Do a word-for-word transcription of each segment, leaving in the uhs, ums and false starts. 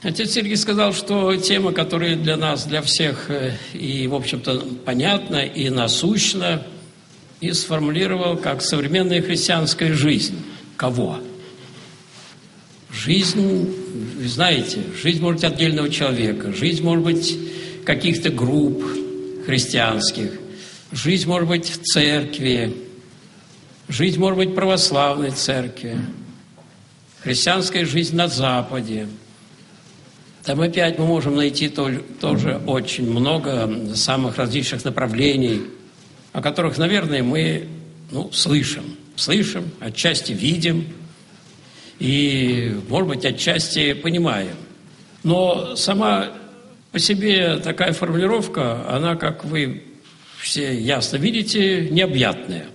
Отец Сергий сказал, что тема, которая для нас, для всех и, в общем-то, понятна и насущна, и сформулировал как современная христианская жизнь. Кого? Жизнь, вы знаете, жизнь может быть отдельного человека, жизнь может быть каких-то групп христианских, жизнь может быть в церкви, жизнь может быть православной церкви, христианская жизнь на Западе. Там опять мы можем найти тоже очень много самых различных направлений, о которых, наверное, мы ну, слышим. Слышим, отчасти видим и, может быть, отчасти понимаем. Но сама по себе такая формулировка, она, как вы все ясно видите, необъятная.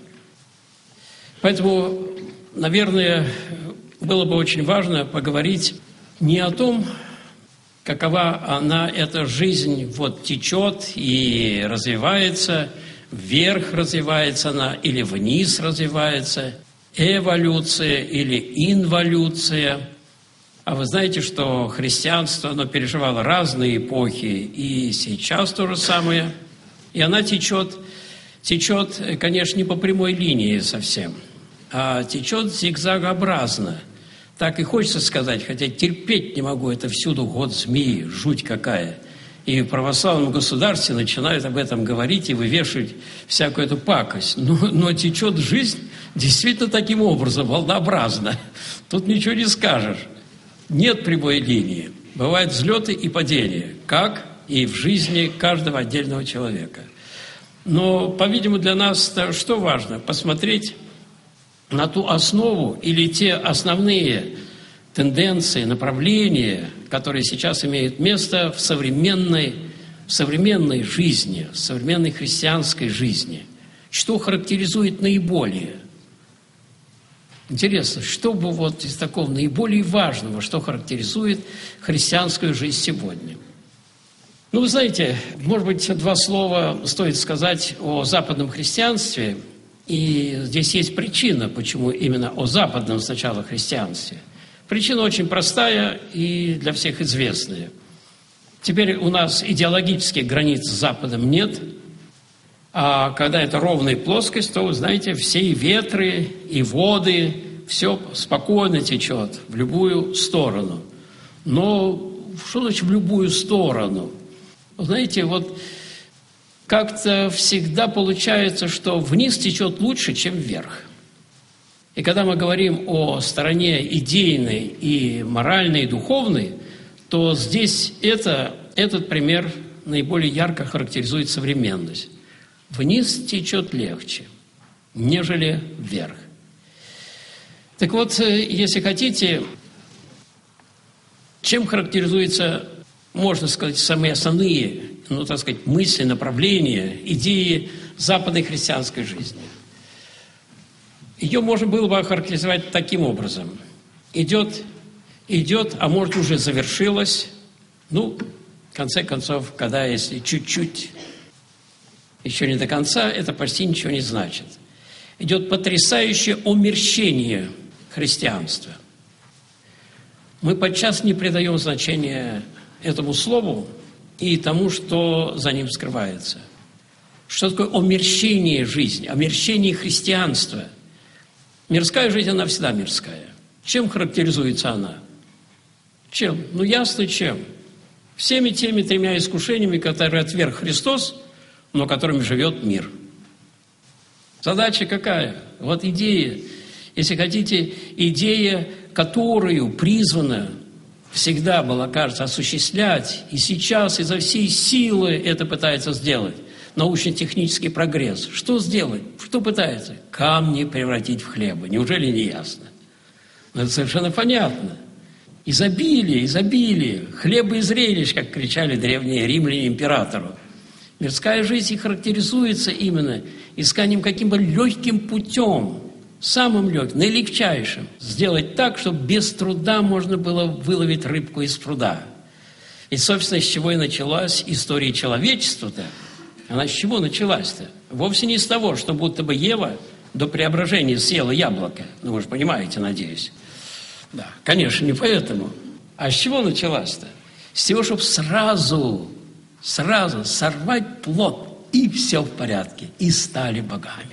Поэтому, наверное, было бы очень важно поговорить не о том, какова она, эта жизнь, вот течет и развивается, вверх развивается она или вниз развивается, эволюция или инволюция. А вы знаете, что христианство, оно переживало разные эпохи, и сейчас то же самое. И она течет, течет, конечно, не по прямой линии совсем, а течет зигзагообразно. Так и хочется сказать, хотя терпеть не могу, это всюду год змеи, жуть какая. И в православном государстве начинают об этом говорить и вывешивать всякую эту пакость. Но, но течет жизнь действительно таким образом, волнообразно. Тут ничего не скажешь. Нет прямой линии. Бывают взлеты и падения, как и в жизни каждого отдельного человека. Но, по-видимому, для нас что важно? Посмотреть на ту основу или те основные тенденции, направления, которые сейчас имеют место в современной, в современной жизни, в современной христианской жизни. Что характеризует наиболее? Интересно, что бы вот из такого наиболее важного, что характеризует христианскую жизнь сегодня? Ну, вы знаете, может быть, два слова стоит сказать о западном христианстве. И здесь есть причина, почему именно о западном сначала христианстве. Причина очень простая и для всех известная. Теперь у нас идеологических границ с Западом нет, а когда это ровная плоскость, то, вы знаете, все и ветры, и воды, все спокойно течет в любую сторону. Но что значит в любую сторону? Вы знаете, вот как-то всегда получается, что вниз течет лучше, чем вверх. И когда мы говорим о стороне идейной и моральной, и духовной, то здесь это, этот пример наиболее ярко характеризует современность. Вниз течет легче, нежели вверх. Так вот, если хотите, чем характеризуется, можно сказать, самые основные, ну, так сказать, мысли, направления, идеи западной христианской жизни? Ее можно было бы охарактеризовать таким образом. Идет, идет, а может уже завершилась. Ну, в конце концов, когда если чуть-чуть еще не до конца, это почти ничего не значит. Идет потрясающее омерщение христианства. Мы подчас не придаем значения этому слову и тому, что за ним скрывается. Что такое омерщение жизни, омерщение христианства? Мирская жизнь, она всегда мирская. Чем характеризуется она? Чем? Ну, ясно, чем. Всеми теми тремя искушениями, которые отверг Христос, но которыми живет мир. Задача какая? Вот идея, если хотите, идея, которую призвана всегда была, кажется, осуществлять, и сейчас изо всей силы это пытается сделать. Научно-технический прогресс. Что сделать? Что пытается? Камни превратить в хлебы. Неужели не ясно? Но это совершенно понятно. Изобилие, изобилие. Хлеба и зрелищ, как кричали древние римляне императору. Мирская жизнь и характеризуется именно исканием каким-то легким путем, самым легким, наилегчайшим. Сделать так, чтобы без труда можно было выловить рыбку из пруда. И, собственно, с чего и началась история человечества-то. Она с чего началась-то? Вовсе не с того, что будто бы Ева до преображения съела яблоко. Ну, вы же понимаете, надеюсь. Да, конечно, не поэтому. А с чего началась-то? с того, чтобы сразу, сразу сорвать плод, и все в порядке, и стали богами.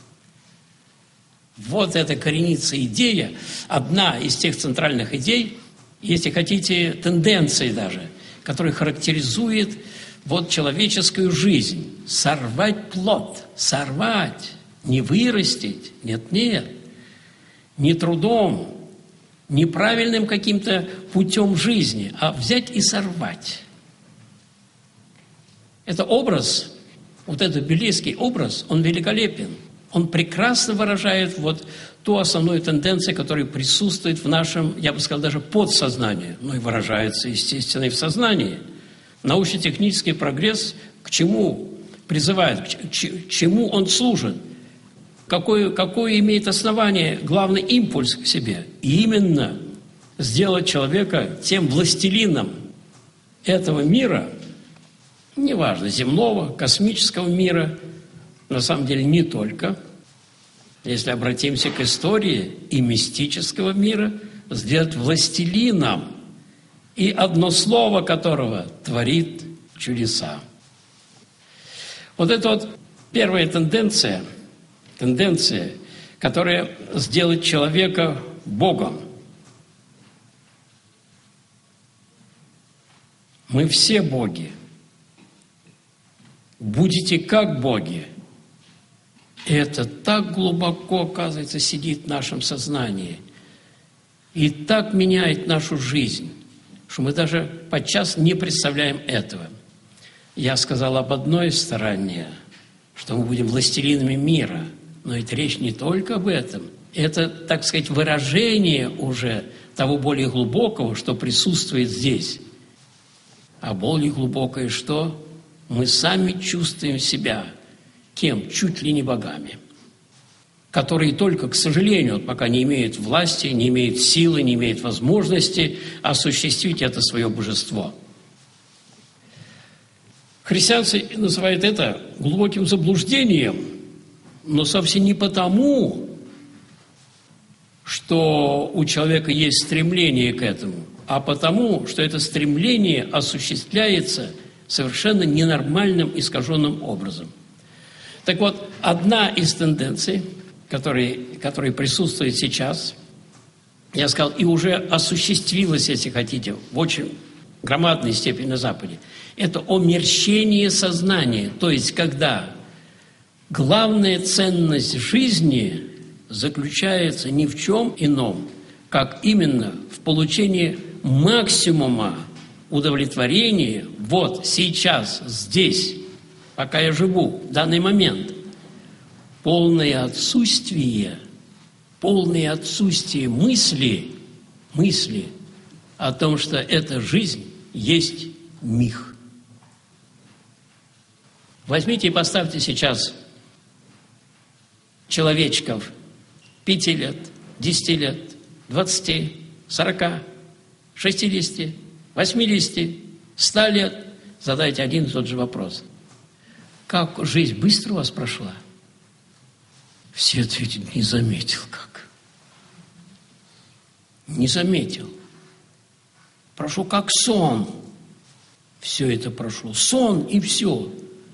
Вот эта коренится идея, одна из тех центральных идей, если хотите, тенденции даже, которые характеризует вот человеческую жизнь. Сорвать плод, сорвать, не вырастить, нет-нет, не трудом, неправильным каким-то путем жизни, а взять и сорвать. Это образ, вот этот библейский образ, он великолепен. Он прекрасно выражает вот ту основную тенденцию, которая присутствует в нашем, я бы сказал, даже подсознании, но и выражается, естественно, и в сознании. Научно-технический прогресс к чему призывает, к чему он служит, какое, какое имеет основание, главный импульс к себе. И именно сделать человека тем властелином этого мира, неважно, земного, космического мира, на самом деле не только, если обратимся к истории и мистического мира, сделать властелином, и одно слово которого творит чудеса. Вот это вот первая тенденция, тенденция, которая сделает человека Богом. Мы все боги. Будете как боги. И это так глубоко, оказывается, сидит в нашем сознании и так меняет нашу жизнь, что мы даже подчас не представляем этого. Я сказал об одной стороне, что мы будем властелинами мира, но ведь речь не только об этом. Это, так сказать, выражение уже того более глубокого, что присутствует здесь. А более глубокое что? Мы сами чувствуем себя кем? Чуть ли не богами, которые только, к сожалению, вот пока не имеют власти, не имеют силы, не имеют возможности осуществить это свое божество. Христианцы называют это глубоким заблуждением, но совсем не потому, что у человека есть стремление к этому, а потому, что это стремление осуществляется совершенно ненормальным, искаженным образом. Так вот, одна из тенденций, которые, которые присутствуют сейчас, я сказал, и уже осуществилась, если хотите, в очень громадной степени на Западе, это омерщение сознания. То есть, когда главная ценность жизни заключается ни в чем ином, как именно в получении максимума удовлетворения вот сейчас, здесь, пока я живу, в данный момент. Полное отсутствие, полное отсутствие мысли, мысли о том, что эта жизнь есть миг. Возьмите и поставьте сейчас человечков пяти лет, десяти лет, двадцати, сорока, шестидесяти, восьмидесяти, ста лет. Задайте один и тот же вопрос. Как жизнь быстро у вас прошла? Все ответят, не заметил как. Не заметил. Прошло как сон. Все это прошло. Сон и все.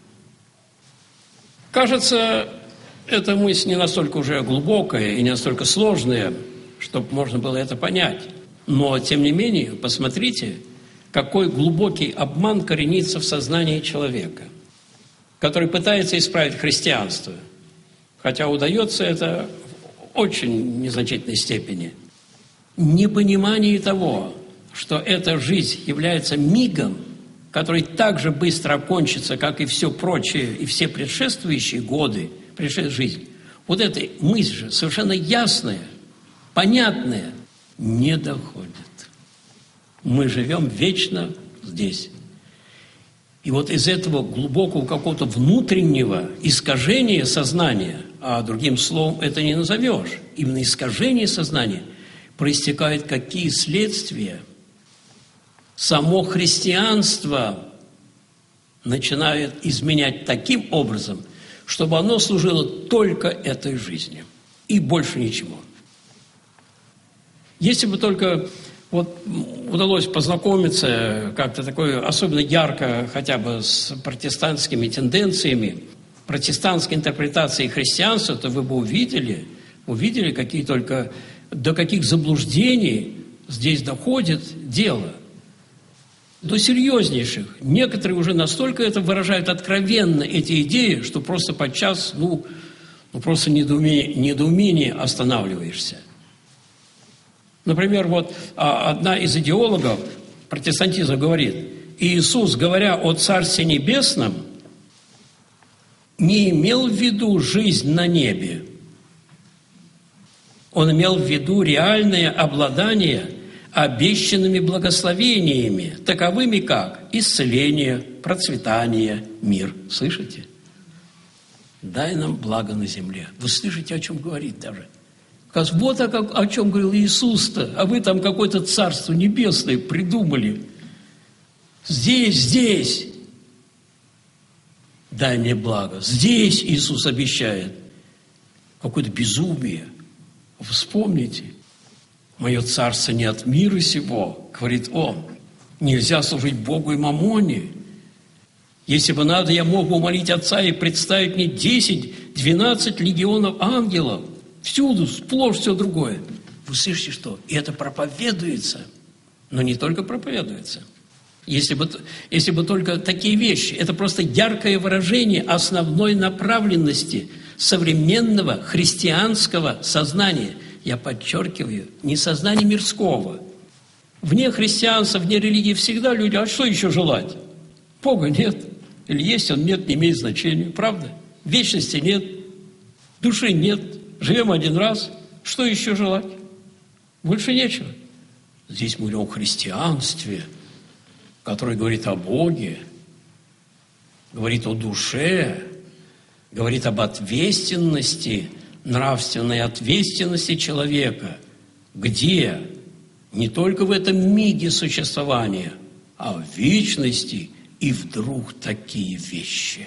Кажется, эта мысль не настолько уже глубокая и не настолько сложная, чтобы можно было это понять. Но, тем не менее, посмотрите, какой глубокий обман коренится в сознании человека, который пытается исправить христианство, хотя удается это в очень незначительной степени. Непонимание того, что эта жизнь является мигом, который так же быстро окончится, как и все прочее, и все предшествующие годы, предшествующая жизнь. Вот эта мысль же совершенно ясная, понятная, не доходит. Мы живем вечно здесь. И вот из этого глубокого какого-то внутреннего искажения сознания, а другим словом это не назовешь, именно искажение сознания, проистекают какие следствия? Само христианство начинает изменять таким образом, чтобы оно служило только этой жизни и больше ничего. Если бы только Вот удалось познакомиться как-то такое особенно ярко хотя бы с протестантскими тенденциями, протестантской интерпретацией христианства, то вы бы увидели, увидели, какие только, до каких заблуждений здесь доходит дело. До серьезнейших. Некоторые уже настолько это выражают откровенно, эти идеи, что просто подчас, ну, ну просто недоумение, недоумение останавливаешься. Например, вот одна из идеологов протестантизма говорит: Иисус, говоря о Царстве Небесном, не имел в виду жизнь на небе. Он имел в виду реальное обладание обещанными благословениями, таковыми как исцеление, процветание, мир. Слышите? Дай нам благо на земле. Вы слышите, о чем говорит даже? Вот о, как, о чем говорил Иисус-то, а вы там какое-то Царство Небесное придумали. Здесь, здесь. Дай мне благо. Здесь Иисус обещает. Какое-то безумие. Вспомните. Мое царство не от мира сего, говорит он. Нельзя служить Богу и мамоне. Если бы надо, я мог бы умолить Отца и представить мне десять-двенадцать легионов ангелов. Всюду, сплошь все другое. Вы слышите, что? И это проповедуется. Но не только проповедуется. Если бы, если бы только такие вещи. Это просто яркое выражение основной направленности современного христианского сознания. Я подчеркиваю, не сознания мирского. Вне христианства, вне религии всегда люди, а что еще желать? Бога нет. Или есть он, нет, не имеет значения. Правда? Вечности нет. Души нет. Живем один раз. Что еще желать? Больше нечего. Здесь мы говорим о христианстве, которое говорит о Боге, говорит о душе, говорит об ответственности, нравственной ответственности человека. Где? Не только в этом миге существования, а в вечности. И вдруг такие вещи.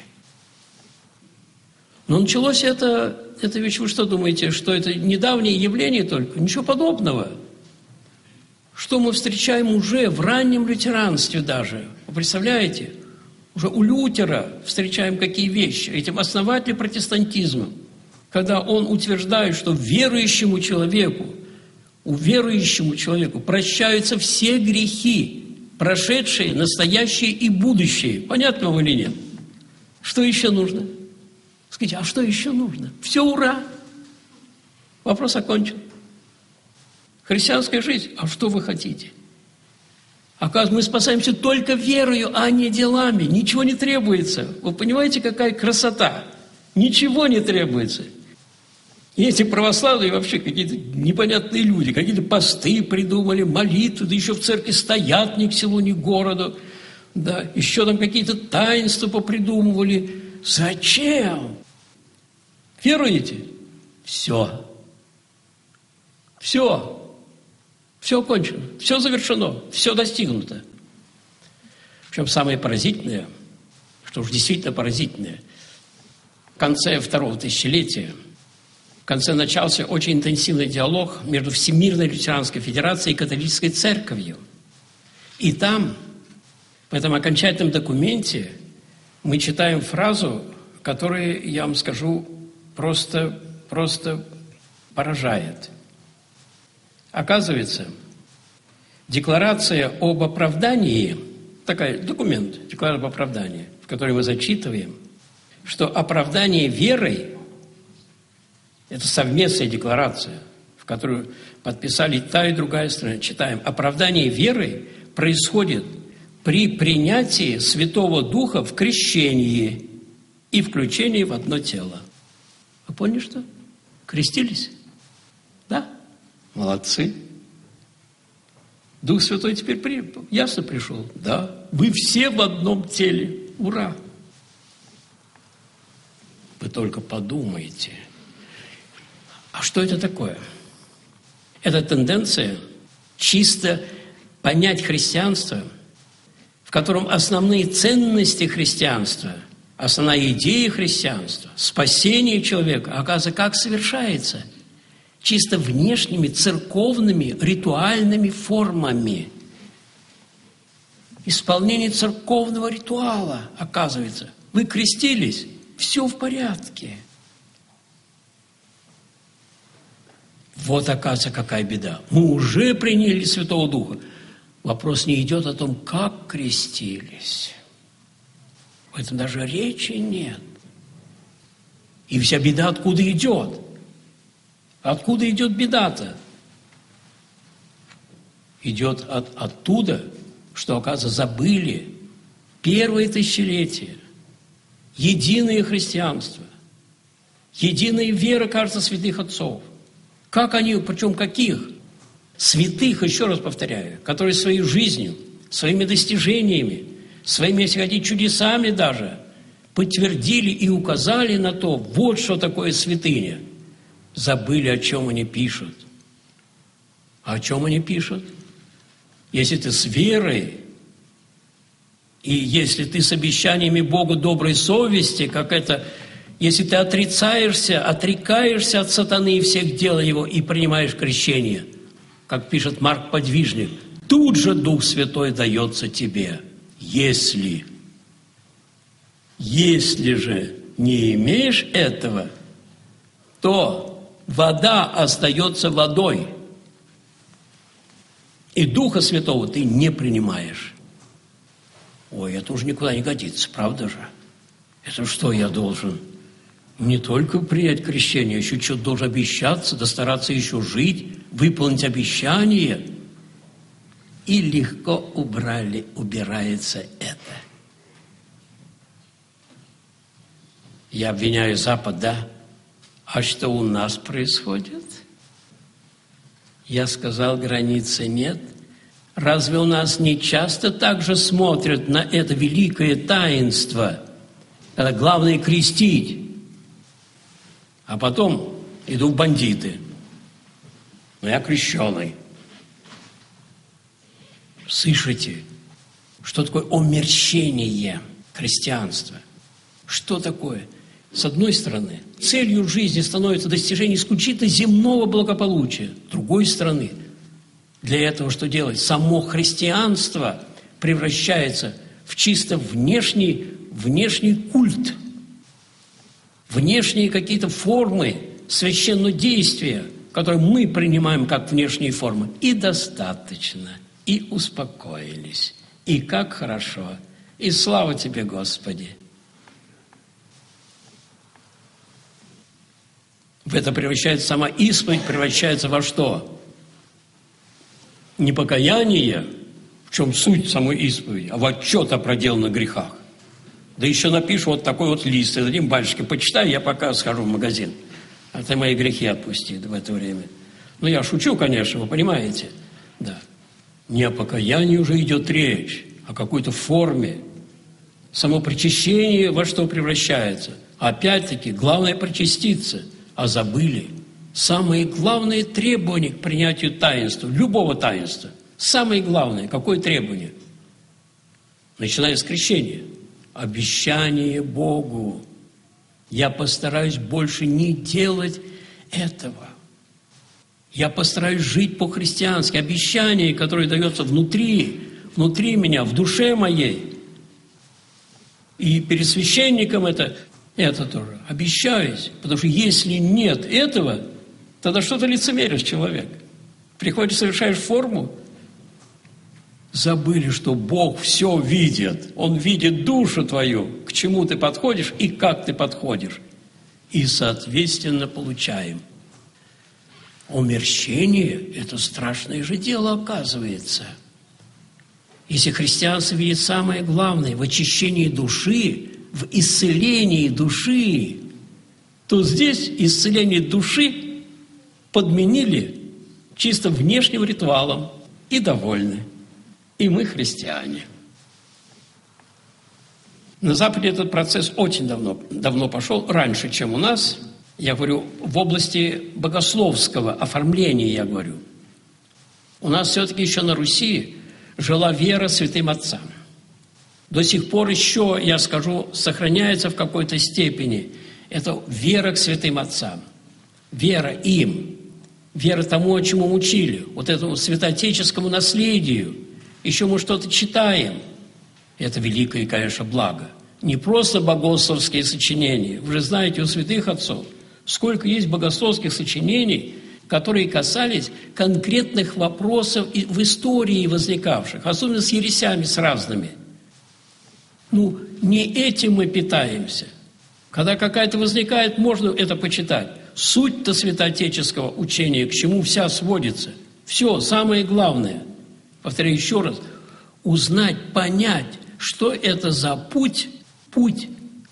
Но началось это, эта вещь, вы что думаете, что это недавнее явление только? Ничего подобного. Что мы встречаем уже в раннем лютеранстве даже. Вы представляете? Уже у Лютера встречаем какие вещи. Этим основателем протестантизма. Когда он утверждает, что верующему человеку, у верующему человеку прощаются все грехи, прошедшие, настоящие и будущие. Понятно вам или нет? Что еще нужно? Скажите, а что еще нужно? Все, ура! Вопрос окончен. Христианская жизнь, а что вы хотите? Оказывается, мы спасаемся только верою, а не делами. Ничего не требуется. Вы понимаете, какая красота? Ничего не требуется. И эти православные вообще какие-то непонятные люди, какие-то посты придумали, молитвы, да еще в церкви стоят ни к селу, ни к городу. Да, еще там какие-то таинства попридумывали. Зачем? Веруете? Все. Все. Все кончено. Все завершено. Все достигнуто. Причем самое поразительное, что уж действительно поразительное, в конце второго тысячелетия, в конце начался очень интенсивный диалог между Всемирной лютеранской федерацией и католической церковью. И там, в этом окончательном документе, мы читаем фразу, которая, я вам скажу, просто, просто поражает. Оказывается, декларация об оправдании, такой документ, декларация об оправдании, в которой мы зачитываем, что оправдание верой – это совместная декларация, в которую подписали та и другая страна. Читаем. Оправдание верой происходит при принятии Святого Духа в крещении и включении в одно тело. Вы поняли, что? Крестились? Да? Молодцы. Дух Святой теперь при... ясно пришел? Да. Вы все в одном теле. Ура! Вы только подумайте. А что это такое? Это тенденция чисто понять христианство, в котором основные ценности христианства, основная идея христианства, спасение человека, оказывается, как совершается? чисто внешними церковными ритуальными формами. Исполнение церковного ритуала, оказывается. Вы крестились, все в порядке. Вот, оказывается, какая беда. Мы уже приняли Святого Духа. Вопрос не идет о том, как крестились. В этом даже речи нет. И вся беда откуда идет? Откуда идет беда-то? Идет от, оттуда, что, оказывается, забыли первое тысячелетие, единое христианство, единая вера, кажется, святых отцов. Как они, причем каких? Святых, еще раз повторяю, которые своей жизнью, своими достижениями, своими, если хотите, чудесами даже подтвердили и указали на то, вот что такое святыня. Забыли, о чем они пишут. А о чем они пишут? Если ты с верой, и если ты с обещаниями Богу доброй совести, как это, если ты отрицаешься, отрекаешься от сатаны и всех дел его и принимаешь крещение, как пишет Марк Подвижник, тут же Дух Святой дается тебе, если, если же не имеешь этого, то вода остается водой, и Духа Святого ты не принимаешь. Ой, это уже никуда не годится, правда же? Это что я должен? Не только принять крещение, еще что-то должен обещаться, да стараться еще жить, выполнить обещание. И легко убрали, убирается это. Я обвиняю Запад, да? А что у нас происходит? Я сказал, границы нет. Разве у нас не часто так же смотрят на это великое таинство, когда главное крестить, а потом иду в бандиты. Но я крещеный. Слышите, что такое омерщение христианства? Что такое? С одной стороны, целью жизни становится достижение исключительно земного благополучия. С другой стороны, для этого что делать? Само христианство превращается в чисто внешний, внешний культ, внешние какие-то формы священнодействия, которые мы принимаем как внешние формы. И достаточно, и успокоились, и как хорошо, и слава Тебе, Господи. В это превращается сама исповедь, превращается во что? Не покаяние, в чем суть самой исповеди, а в отчет о проделанных грехах. Да еще напишу вот такой вот лист, и дадим батюшке, почитай, я пока схожу в магазин. А ты мои грехи отпусти в это время. Ну, я шучу, конечно, вы понимаете. Да. Не о покаянии уже идет речь, а о какой-то форме. Само причащение во что превращается? Опять-таки, главное причаститься. А забыли самые главные требования к принятию таинства, любого таинства. Самое главное, какое требование? Начиная с крещения. Обещание Богу. Я постараюсь больше не делать этого. Я постараюсь жить по-христиански. Обещание, которое дается внутри, внутри меня, в душе моей. И перед священником это... Это тоже. Обещаюсь. Потому что если нет этого, тогда что ты лицемеришь, человек? Приходишь, совершаешь форму. Забыли, что Бог все видит. Он видит душу твою, к чему ты подходишь и как ты подходишь. И, соответственно, получаем. Омерщение – это страшное же дело, оказывается. Если христианство видит самое главное в очищении души, в исцелении души, то здесь исцеление души подменили чисто внешним ритуалом и довольны. И мы христиане. На Западе этот процесс очень давно, давно пошел, раньше, чем у нас. Я говорю, в области богословского оформления, я говорю. У нас все-таки еще на Руси жила вера святым отцам. До сих пор еще, я скажу, сохраняется в какой-то степени. Это вера к святым отцам. Вера им. вера тому, чему мы учили, вот этому святоотеческому наследию. Еще мы что-то читаем. Это великое, конечно, благо. Не просто богословские сочинения. Вы же знаете, у святых отцов сколько есть богословских сочинений, которые касались конкретных вопросов в истории возникавших, особенно с ересями, с разными. Ну, не этим мы питаемся. Когда какая-то возникает, можно это почитать. Суть-то святоотеческого учения, к чему вся сводится. Все, самое главное, повторяю еще раз, узнать, понять, что это за путь, путь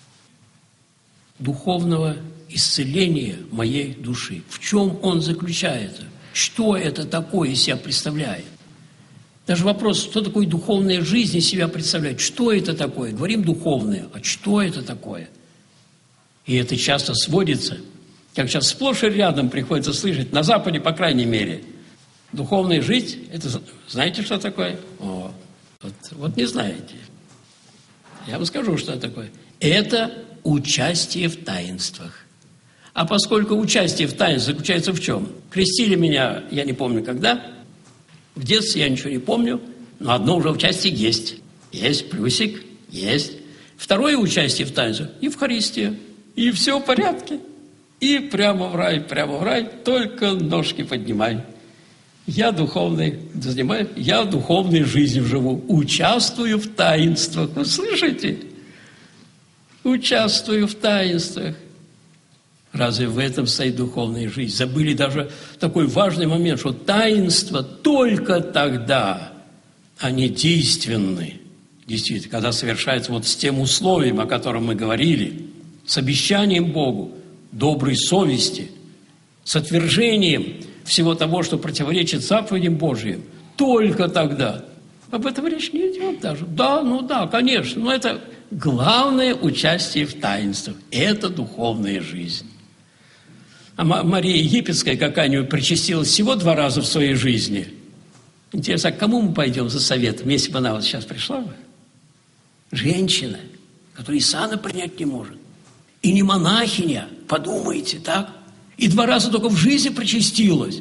духовного исцеления моей души. В чем он заключается? Что это такое из себя представляет? Даже вопрос, что такое духовная жизнь из себя представляет? Что это такое? Говорим духовное, а что это такое? И это часто сводится, как сейчас сплошь и рядом приходится слышать, на Западе, по крайней мере. Духовная жизнь, это знаете, что такое? О, вот, вот не знаете. Я вам скажу, что это такое. Это участие в таинствах. А поскольку участие в таинствах заключается в чем? Крестили меня, я не помню когда, в детстве я ничего не помню, но одно уже участие есть. Есть плюсик, есть. Второе участие в таинствах – Евхаристия. И все в порядке. И прямо в рай, прямо в рай, только ножки поднимай. Я духовный, занимаю, я духовной жизнью живу, участвую в таинствах. Вы слышите? Участвую в таинствах. Разве в этом стоит духовная жизнь? Забыли даже такой важный момент, что таинства только тогда, они действенны. Действительно, когда совершается вот с тем условием, о котором мы говорили, с обещанием Богу, доброй совести, с отвержением всего того, что противоречит заповедям Божьим, только тогда. Об этом речь не идет даже. Да, ну да, конечно, но это главное участие в таинствах. Это духовная жизнь. А Мария Египетская какая-нибудь причастилась всего два раза в своей жизни. Интересно, а к кому мы пойдем за советом, если бы она вот сейчас пришла бы? Женщина, которая и сана принять не может. И не монахиня, подумайте, так? И два раза только в жизни причастилась.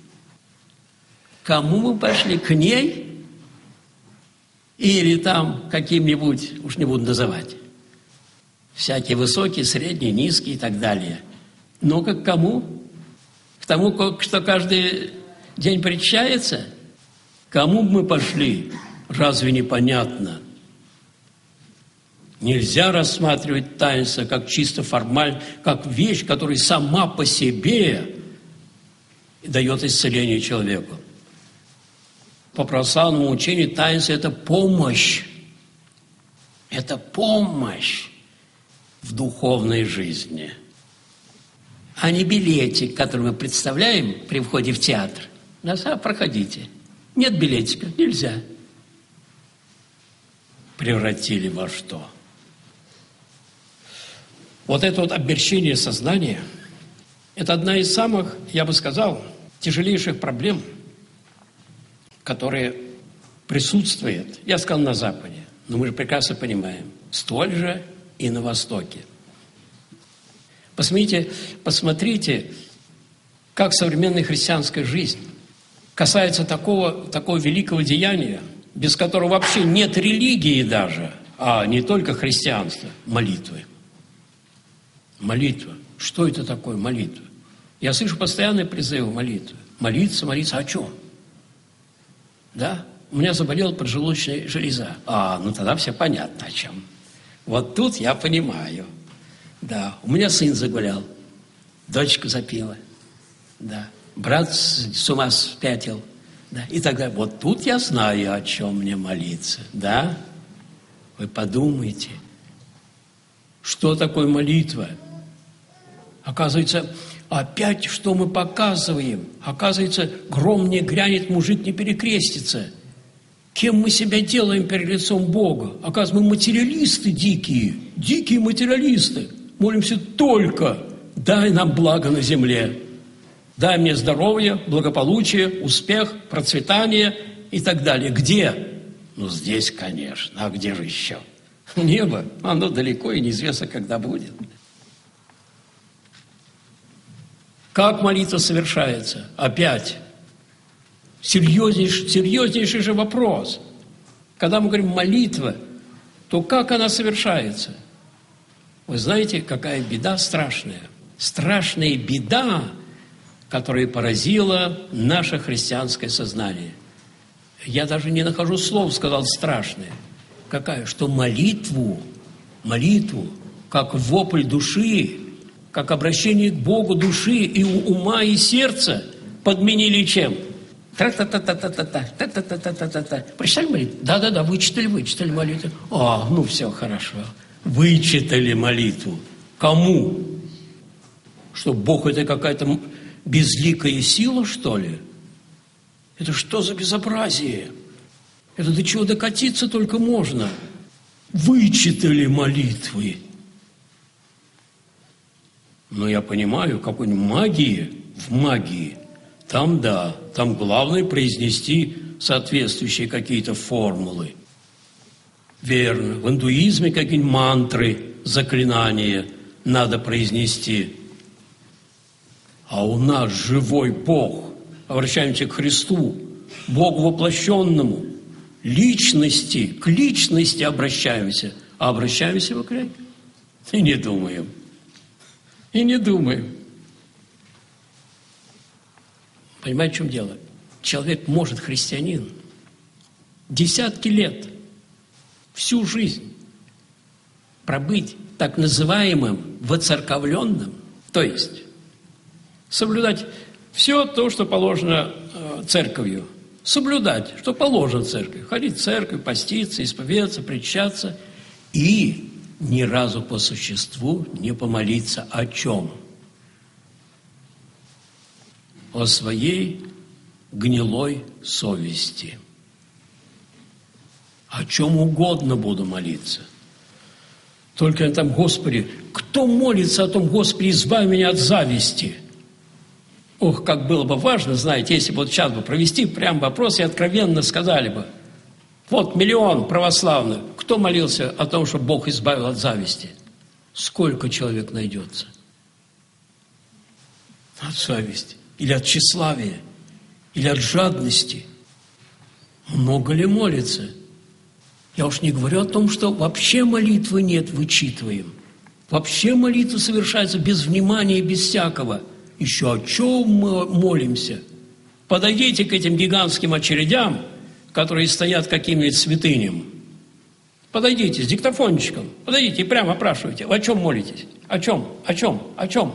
Кому мы пошли? К ней? Или там каким-нибудь, уж не буду называть, всякие высокие, средние, низкие и так далее. Но к кому? К тому, кто каждый день причащается? Кому бы мы пошли? Разве непонятно? Нельзя рассматривать таинство как чисто формально, как вещь, которая сама по себе дает исцеление человеку. По православному учению таинство – это помощь. Это помощь в духовной жизни. А не билетик, который мы представляем при входе в театр. Да, проходите. Нет билетика, нельзя. Превратили во что? Вот это вот обмерщение сознания – это одна из самых, я бы сказал, тяжелейших проблем, которые присутствуют, я сказал, на Западе, но мы же прекрасно понимаем, столь же и на Востоке. Посмотрите, посмотрите, как современная христианская жизнь касается такого, такого великого деяния, без которого вообще нет религии даже, а не только христианства, молитвы. Молитва. Что это такое молитва? Я слышу постоянные призывы молитвы. Молиться, молиться о чем? Да? У меня заболела поджелудочная железа. А, ну тогда все понятно о чем. Вот тут я понимаю. Да, у меня сын загулял, дочка запила, да, брат с ума спятил, да, и тогда вот тут я знаю, о чем мне молиться, да. Вы подумайте, что такое молитва? Оказывается, опять что мы показываем? Оказывается, гром не грянет, мужик не перекрестится. Кем мы себя делаем перед лицом Бога? Оказывается, мы материалисты дикие, дикие материалисты. Молимся только: дай нам благо на земле, дай мне здоровье, благополучие, успех, процветание и так далее. Где? Ну, здесь, конечно. А где же еще? Небо, оно далеко и неизвестно, когда будет. Как молитва совершается? Опять. Серьезнейший, серьезнейший же вопрос. Когда мы говорим молитва, то как она совершается? Вы знаете, какая беда страшная? Страшная беда, которая поразила наше христианское сознание. Я даже не нахожу слов, сказал страшная. Какая? Что молитву, молитву, как вопль души, как обращение к Богу души и ума, и сердца подменили чем? Тра-та-та-та-та-та-та, та-та-та-та-та-та. Прочитали молитву? Да-да-да, вычитали, вычитали молитву. А, ну все, хорошо. Вычитали молитву. Кому? Что, Бог это какая-то безликая сила, что ли? Это что за безобразие? Это до чего докатиться только можно? Вычитали молитвы. Но я понимаю, какой-нибудь магии, в магии, там да, там главное произнести соответствующие какие-то формулы. Верно. В индуизме какие-нибудь мантры, заклинания надо произнести. А у нас живой Бог. Обращаемся к Христу, Богу воплощенному, личности, к личности обращаемся. А обращаемся мы к ней? И не думаем. И не думаем. Понимаете, в чем дело? Человек может, христианин, десятки лет, всю жизнь пробыть так называемым воцерковленным, то есть соблюдать все то, что положено э, церковью. Соблюдать, что положено церкви. Ходить в церковь, поститься, исповедаться, причащаться. И ни разу по существу не помолиться о чем? О своей гнилой совести. О чем угодно буду молиться. Только я там, Господи, кто молится о том, Господи, избави меня от зависти? Ох, как было бы важно, знаете, если бы вот сейчас бы провести прям вопрос и откровенно сказали бы, вот миллион православных, кто молился о том, чтобы Бог избавил от зависти? Сколько человек найдется? От зависти. Или от тщеславия, или от жадности. Много ли молится? Я уж не говорю о том, что вообще молитвы нет, вычитываем. Вообще молитва совершается без внимания, без всякого. Еще о чем мы молимся? Подойдите к этим гигантским очередям, которые стоят каким-нибудь святыням. Подойдите с диктофончиком, подойдите и прямо опрашивайте, о чем молитесь? О чем? О чем? О чем?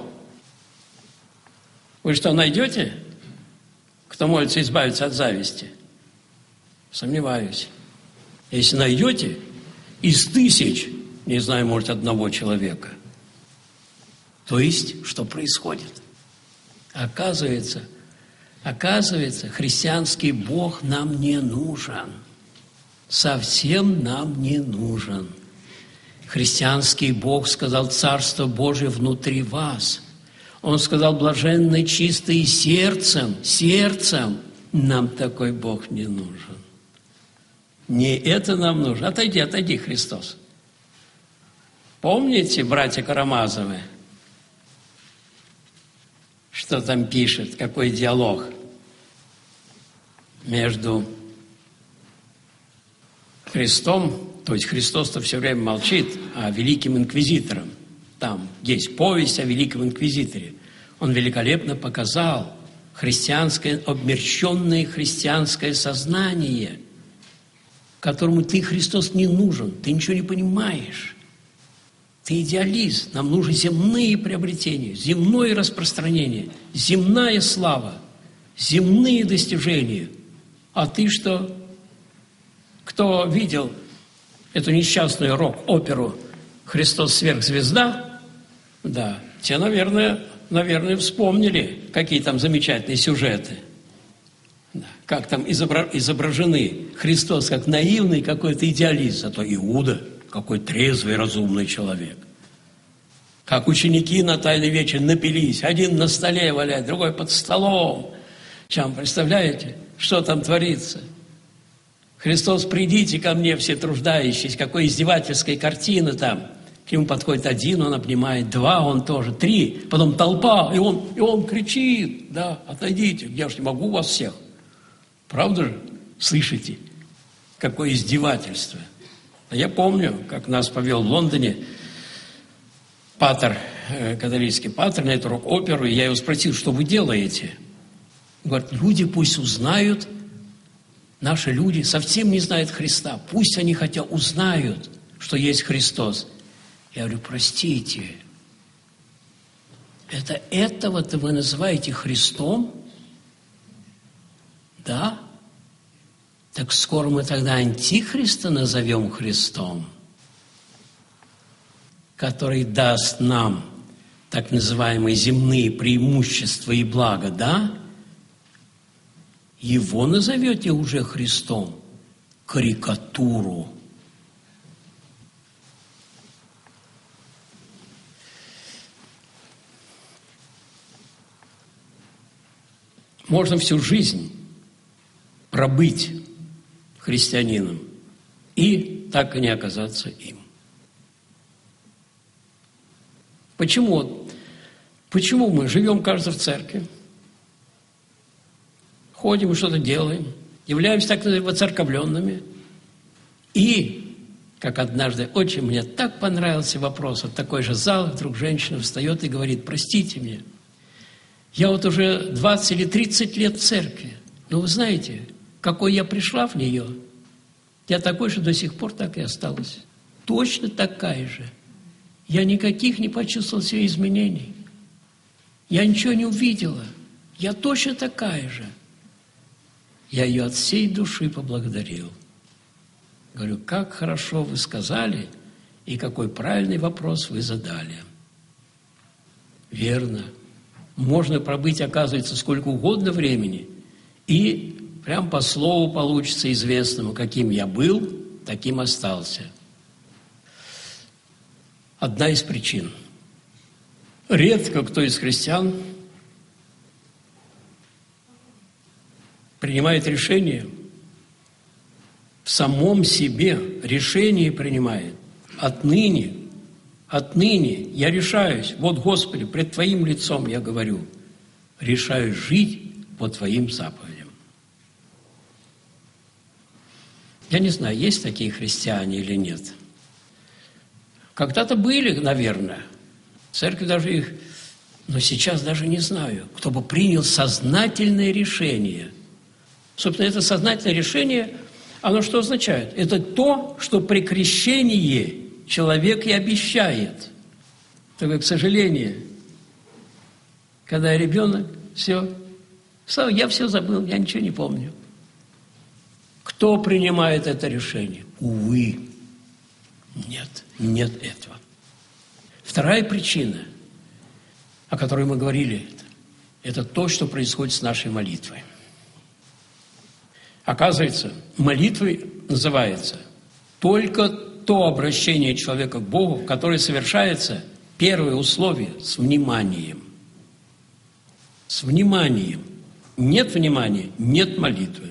Вы что, найдете, кто молится избавиться от зависти? Сомневаюсь. Если найдете, из тысяч, не знаю, может, одного человека. То есть, что происходит? Оказывается, оказывается, христианский Бог нам не нужен. Совсем нам не нужен. Христианский Бог сказал, Царство Божие внутри вас. Он сказал, блаженны чистые сердцем, сердцем. Нам такой Бог не нужен. Не это нам нужно. Отойди, отойди, Христос. Помните, братья Карамазовы, что там пишет, какой диалог между Христом, то есть Христос-то все время молчит, а великим инквизитором. Там есть повесть о великом инквизиторе. Он великолепно показал христианское, обмерщенное христианское сознание, которому ты, Христос, не нужен, ты ничего не понимаешь. Ты идеалист, нам нужны земные приобретения, земное распространение, земная слава, земные достижения. А ты что? Кто видел эту несчастную рок-оперу «Христос сверхзвезда», да, те, наверное, наверное, вспомнили, какие там замечательные сюжеты. Да, как там изображены Христос как наивный какой-то идеалист, зато Иуда какой трезвый, разумный человек. Как ученики на Тайный вечер напились, один на столе валяет, другой под столом. Чем, представляете, что там творится? Христос, придите ко мне, все труждающиеся, какой издевательская картина там. К нему подходит один, он обнимает, два, он тоже, три, потом толпа, и он, и он кричит, да, отойдите, я же не могу вас всех. Правда же? Слышите? Какое издевательство. А я помню, как нас повел в Лондоне патер, католический патер на эту рок-оперу, и я его спросил, что вы делаете? Он говорит, люди пусть узнают, наши люди совсем не знают Христа, пусть они хотя узнают, что есть Христос. Я говорю, простите, это этого-то вы называете Христом? Да? Так скоро мы тогда Антихриста назовем Христом, который даст нам так называемые земные преимущества и блага, да? Его назовете уже Христом, карикатуру. Можно всю жизнь пробыть христианином и так и не оказаться им. Почему? Почему мы живем, кажется, в церкви, ходим и что-то делаем, являемся так воцерковленными, и, как однажды, очень мне так понравился вопрос, вот такой же зал, вдруг женщина встает и говорит, простите меня, я вот уже двадцать или тридцать лет в церкви, но вы знаете, какой я пришла в нее, я такой же до сих пор так и осталась. Точно такая же. Я никаких не почувствовал себе изменений. Я ничего не увидела. Я точно такая же. Я ее от всей души поблагодарил. Говорю, как хорошо вы сказали, и какой правильный вопрос вы задали. Верно. Можно пробыть, оказывается, сколько угодно времени, и прям по слову получится известному, каким я был, таким остался. Одна из причин. Редко кто из христиан принимает решение, в самом себе решение принимает. Отныне, отныне я решаюсь, вот, Господи, пред Твоим лицом я говорю, решаюсь жить по Твоим заповедям. Я не знаю, есть такие христиане или нет. Когда-то были, наверное, церковь даже их, но сейчас даже не знаю, кто бы принял сознательное решение. Собственно, это сознательное решение, оно что означает? Это то, что при крещении человек и обещает. Только, к сожалению, когда ребенок, все, я все забыл, я ничего не помню. Кто принимает это решение? Увы, нет, нет этого. Вторая причина, о которой мы говорили, это то, что происходит с нашей молитвой. Оказывается, молитвой называется только то обращение человека к Богу, которое совершается, первое условие, с вниманием. С вниманием. Нет внимания, нет молитвы.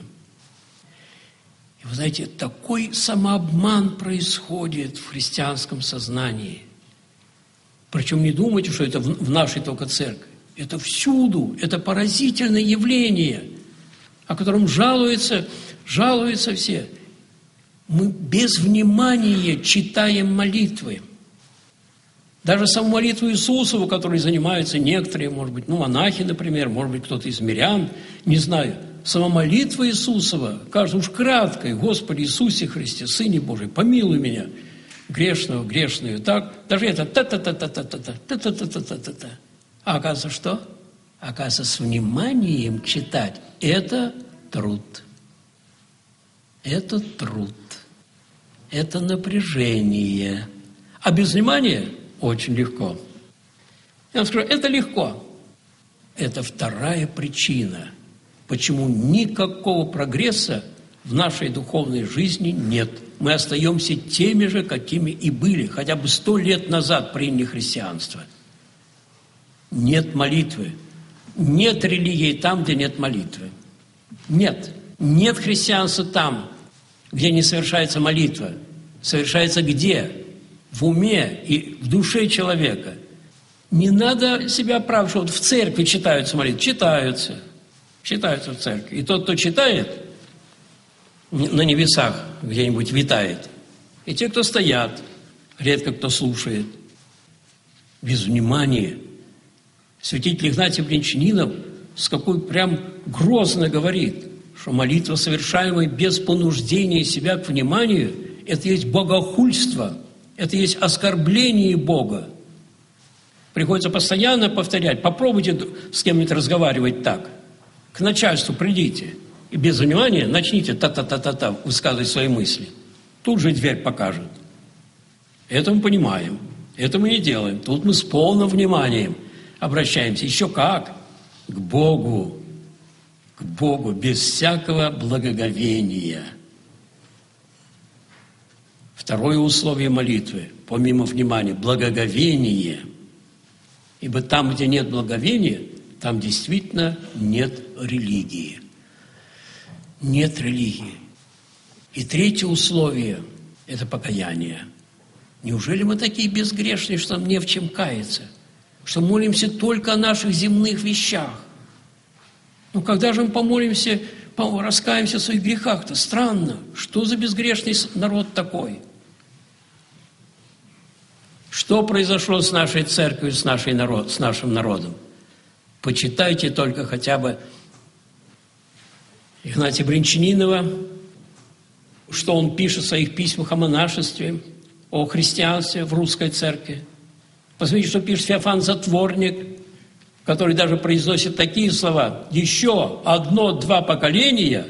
И вы знаете, такой самообман происходит в христианском сознании. Причем не думайте, что это в нашей только церкви. Это всюду, это поразительное явление, о котором жалуются, жалуются все. Мы без внимания читаем молитвы. Даже саму молитву Иисусову, которой занимаются некоторые, может быть, ну, монахи, например, может быть, кто-то из мирян, не знаю. Сама молитва Иисусова, кажется, уж краткой, Господи Иисусе Христе, Сыне Божий, помилуй меня, грешного, грешную. Так, даже это та-та-та-та-та-та, та-та-та-та-та-та. А оказывается, что? Оказывается, с вниманием читать – это труд. Это труд. Это напряжение. А без внимания очень легко. Я вам скажу, это легко. Это вторая причина, почему никакого прогресса в нашей духовной жизни нет. Мы остаемся теми же, какими и были, хотя бы сто лет назад приняли христианство. Нет молитвы. Нет религии там, где нет молитвы. Нет. Нет христианства там, где не совершается молитва. Совершается где? в уме и в душе человека. Не надо себя оправдывать. Вот в церкви читаются молитвы. Читаются. Читаются в церкви. И тот, кто читает, на небесах где-нибудь витает. И те, кто стоят, редко кто слушает. Без внимания. Святитель Игнатий Брянчанинов с какой прям грозно говорит, что молитва, совершаемая без понуждения себя к вниманию, это есть богохульство, это есть оскорбление Бога. Приходится постоянно повторять. Попробуйте с кем-нибудь разговаривать так. К начальству придите и без внимания начните та-та-та-та-та высказывать свои мысли. Тут же дверь покажет. Это мы понимаем. Это мы не делаем. Тут мы с полным вниманием обращаемся. Еще как? К Богу. К Богу без всякого благоговения. Второе условие молитвы, помимо внимания, благоговение. Ибо там, где нет благоговения, там действительно нет религии. Нет религии. И третье условие – это покаяние. Неужели мы такие безгрешные, что нам не в чем каяться? Что молимся только о наших земных вещах? Ну, когда же мы помолимся, раскаемся в своих грехах-то? Странно. Что за безгрешный народ такой? Что произошло с нашей церковью, с, нашей народ, с нашим народом? Почитайте только хотя бы Игнатия Брянчанинова, что он пишет в своих письмах о монашестве, о христианстве в русской церкви. Посмотрите, что пишет Феофан Затворник, который даже произносит такие слова. Еще одно-два поколения,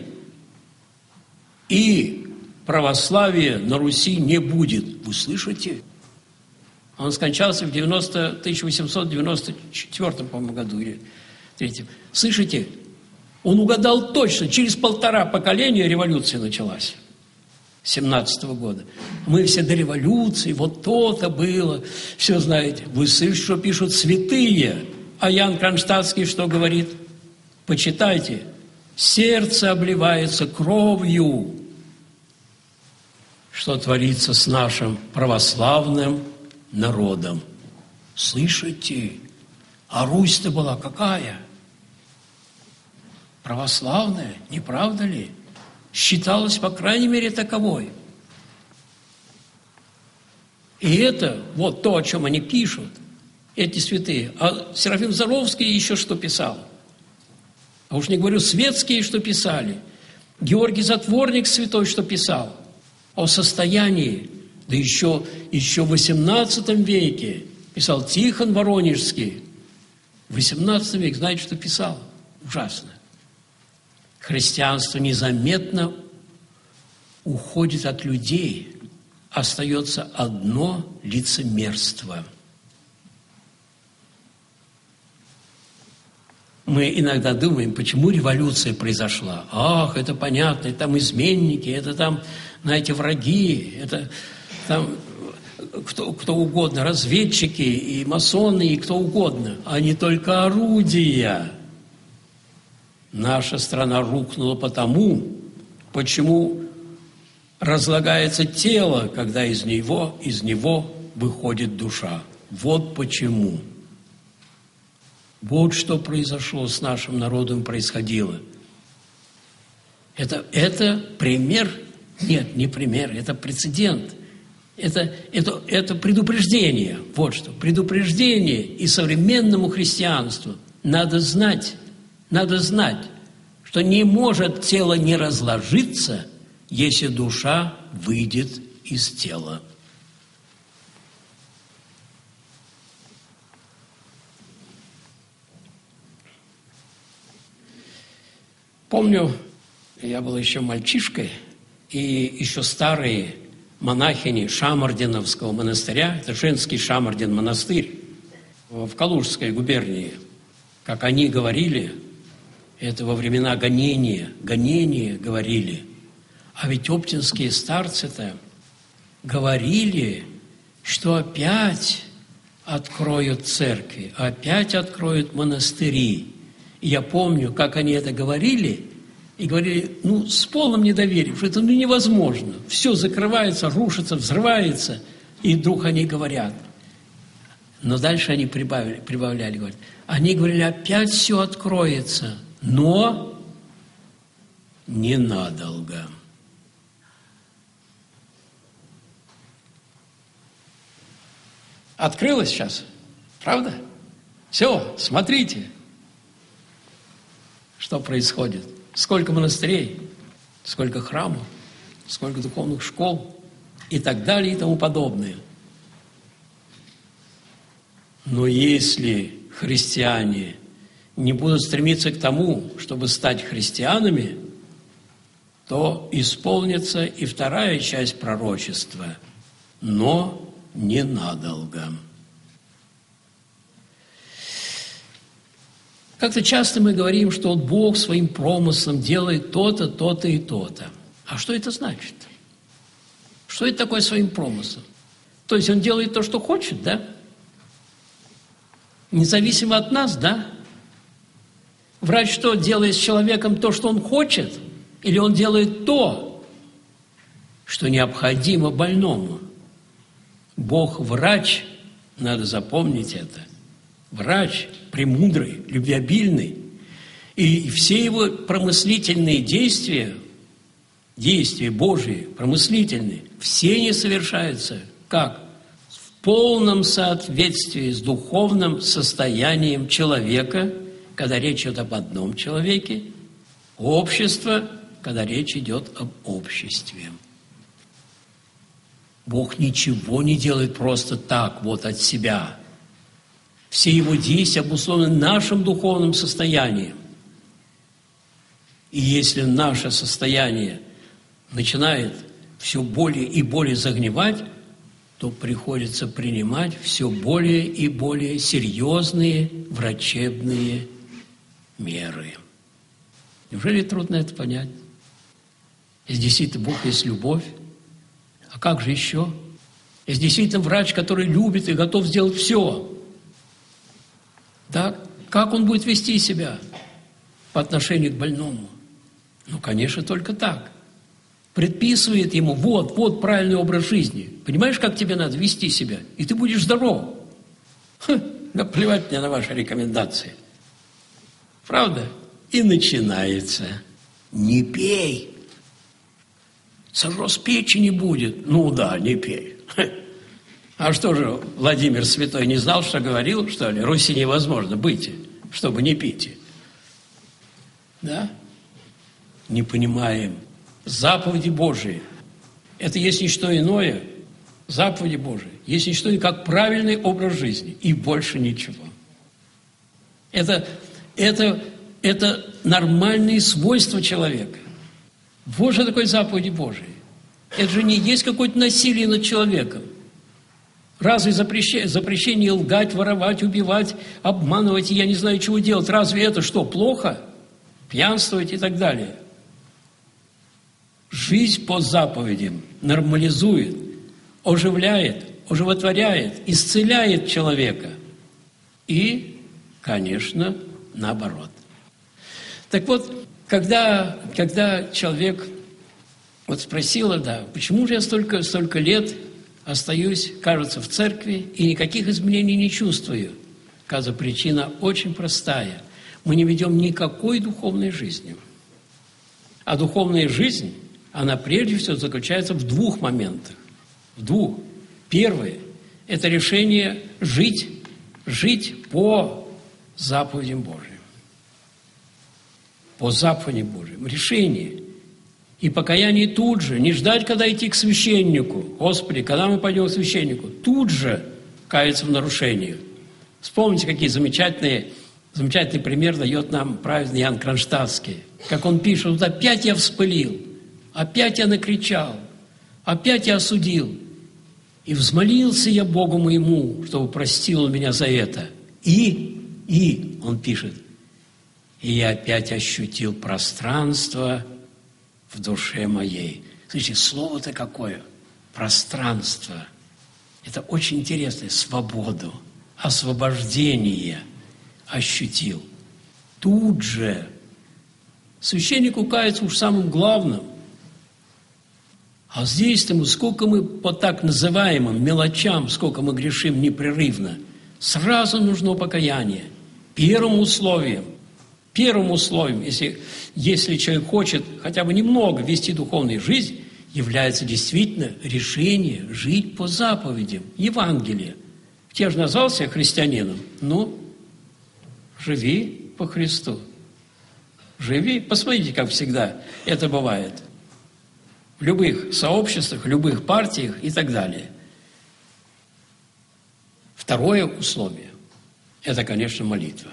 и православия на Руси не будет. Вы слышите? Он скончался в тысяча восемьсот девяносто четвёртом, по-моему, году или третьем. Слышите? Он угадал точно. Через полтора поколения революция началась. семнадцатого года. Мы все до революции, вот то-то было. Все знаете. Вы слышите, что пишут святые. А Ян Кронштадтский что говорит? Почитайте. Сердце обливается кровью. Что творится с нашим православным народом. Слышите? А Русь-то была какая? Православная, не правда ли? Считалась, по крайней мере, таковой. И это, вот то, о чем они пишут, эти святые. А Серафим Заровский еще что писал? А уж не говорю, светские, что писали. Георгий Затворник святой, что писал. О состоянии. Да еще, еще в восемнадцатом веке писал Тихон Воронежский. В восемнадцатом веке, знаете, что писал? Ужасно. Христианство незаметно уходит от людей. Остается одно лицемерство. Мы иногда думаем, почему революция произошла. Ах, это понятно, это там изменники, это там, знаете, враги, это там кто, кто угодно, разведчики и масоны, и кто угодно. Они только орудия. Наша страна рухнула потому, почему разлагается тело, когда из него, из него выходит душа. Вот почему. Вот что произошло с нашим народом, происходило. Это, это пример? Нет, не пример, это прецедент. Это, это, это предупреждение. Вот что. Предупреждение и современному христианству. Надо знать, надо знать, что не может тело не разложиться, если душа выйдет из тела. Помню, я был еще мальчишкой, и еще старые монахини Шамардиновского монастыря, это женский Шамардин монастырь в Калужской губернии, как они говорили, это во времена гонения, гонения говорили. А ведь оптинские старцы-то говорили, что опять откроют церкви, опять откроют монастыри. И я помню, как они это говорили, и говорили, ну, с полным недоверием, что это ну, невозможно. Все закрывается, рушится, взрывается. И вдруг они говорят, но дальше они прибавили, прибавляли, говорят, они говорили, опять все откроется, но ненадолго. Открылось сейчас, правда? Все, смотрите, что происходит. Сколько монастырей, сколько храмов, сколько духовных школ и так далее и тому подобное. Но если христиане не будут стремиться к тому, чтобы стать христианами, то исполнится и вторая часть пророчества, но ненадолго. Как-то часто мы говорим, что вот Бог своим промыслом делает то-то, то-то и то-то. А что это значит? Что это такое своим промыслом? То есть Он делает то, что хочет, да? Независимо от нас, да? Врач что, делает с человеком то, что он хочет? Или он делает то, что необходимо больному? Бог врач, надо запомнить это. Врач, премудрый, любвеобильный. И все его промыслительные действия, действия Божьи, промыслительные, все они совершаются как? В полном соответствии с духовным состоянием человека, когда речь идет об одном человеке, общество, когда речь идет об обществе. Бог ничего не делает просто так, вот от себя. Все его действия обусловлены нашим духовным состоянием. И если наше состояние начинает все более и более загнивать, то приходится принимать все более и более серьезные врачебные меры. Неужели трудно это понять? Если действительно Бог есть любовь, а как же еще? Если действительно врач, который любит и готов сделать все, так, как он будет вести себя по отношению к больному? Ну, конечно, только так. Предписывает ему, вот, вот правильный образ жизни. Понимаешь, как тебе надо вести себя? И ты будешь здоров. Ха, да плевать мне на ваши рекомендации. Правда? И начинается. Не пей. Цирроз печени будет. Ну да, не пей. Ха. А что же, Владимир Святой не знал, что говорил, что ли? Руси невозможно быть, чтобы не пить. Да? Не понимаем. Заповеди Божии. Это есть не что иное. Заповеди Божии. Есть не что иное, как правильный образ жизни. И больше ничего. Это, это, это нормальные свойства человека. Вот же такое заповеди Божии. Это же не есть какое-то насилие над человеком. Разве запрещение, запрещение лгать, воровать, убивать, обманывать, и я не знаю, чего делать, разве это что, плохо? Пьянствовать и так далее. Жизнь по заповедям нормализует, оживляет, оживотворяет, исцеляет человека. И, конечно, наоборот. Так вот, когда, когда человек вот спросил, да, почему же я столько, столько лет остаюсь, кажется, в церкви и никаких изменений не чувствую? Кажется, причина очень простая. Мы не ведем никакой духовной жизни. А духовная жизнь, она прежде всего заключается в двух моментах. В двух. Первое – это решение жить, жить по заповедям Божьим. По заповедям Божьим. Решение. И покаяние тут же. Не ждать, когда идти к священнику. Господи, когда мы пойдем к священнику? Тут же каяться в нарушениях. Вспомните, какие замечательные, замечательный пример дает нам праведный Иоанн Кронштадтский. Как он пишет, вот опять я вспылил, опять я накричал, опять я осудил. И взмолился я Богу моему, чтобы простил он меня за это. И, и, он пишет, и я опять ощутил пространство в душе моей. Слушайте, слово-то какое? Пространство. Это очень интересно. Свободу, освобождение ощутил. Тут же священник кается уж самым главным. А здесь-то мы, сколько мы по так называемым мелочам, сколько мы грешим непрерывно, сразу нужно покаяние. Первым условием, первым условием, если, если человек хочет хотя бы немного вести духовную жизнь, является действительно решение жить по заповедям Евангелия. Я же назвал себя христианином. Ну, живи по Христу. Живи. Посмотрите, как всегда это бывает. В любых сообществах, в любых партиях и так далее. Второе условие – это, конечно, молитва.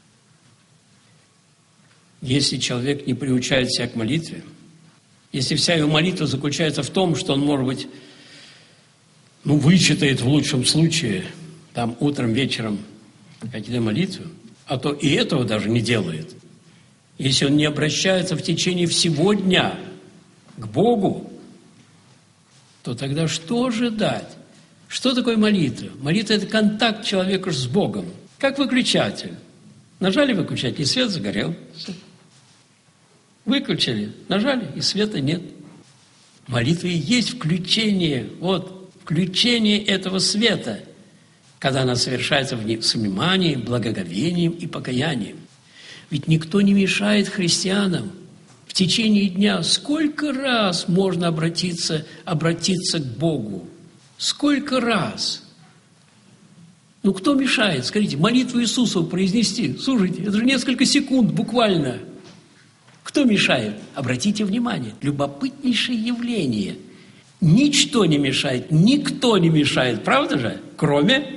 Если человек не приучает себя к молитве, если вся его молитва заключается в том, что он, может быть, ну, вычитает в лучшем случае, там, утром, вечером какие-то молитвы, а то и этого даже не делает. Если он не обращается в течение всего дня к Богу, то тогда что ожидать? Что такое молитва? Молитва – это контакт человека с Богом. Как выключатель. Нажали выключатель, и свет загорел. Выключили, нажали, и света нет. Молитва и есть включение, вот, включение этого света, когда она совершается с вниманием, благоговением и покаянием. Ведь никто не мешает христианам в течение дня. Сколько раз можно обратиться, обратиться к Богу? Сколько раз? Ну, кто мешает? Скажите, молитву Иисусу произнести. Слушайте, это же несколько секунд буквально. Кто мешает? Обратите внимание, любопытнейшее явление. Ничто не мешает, никто не мешает, правда же? Кроме,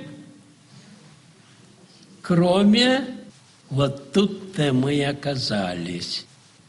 кроме, вот тут-то мы и оказались.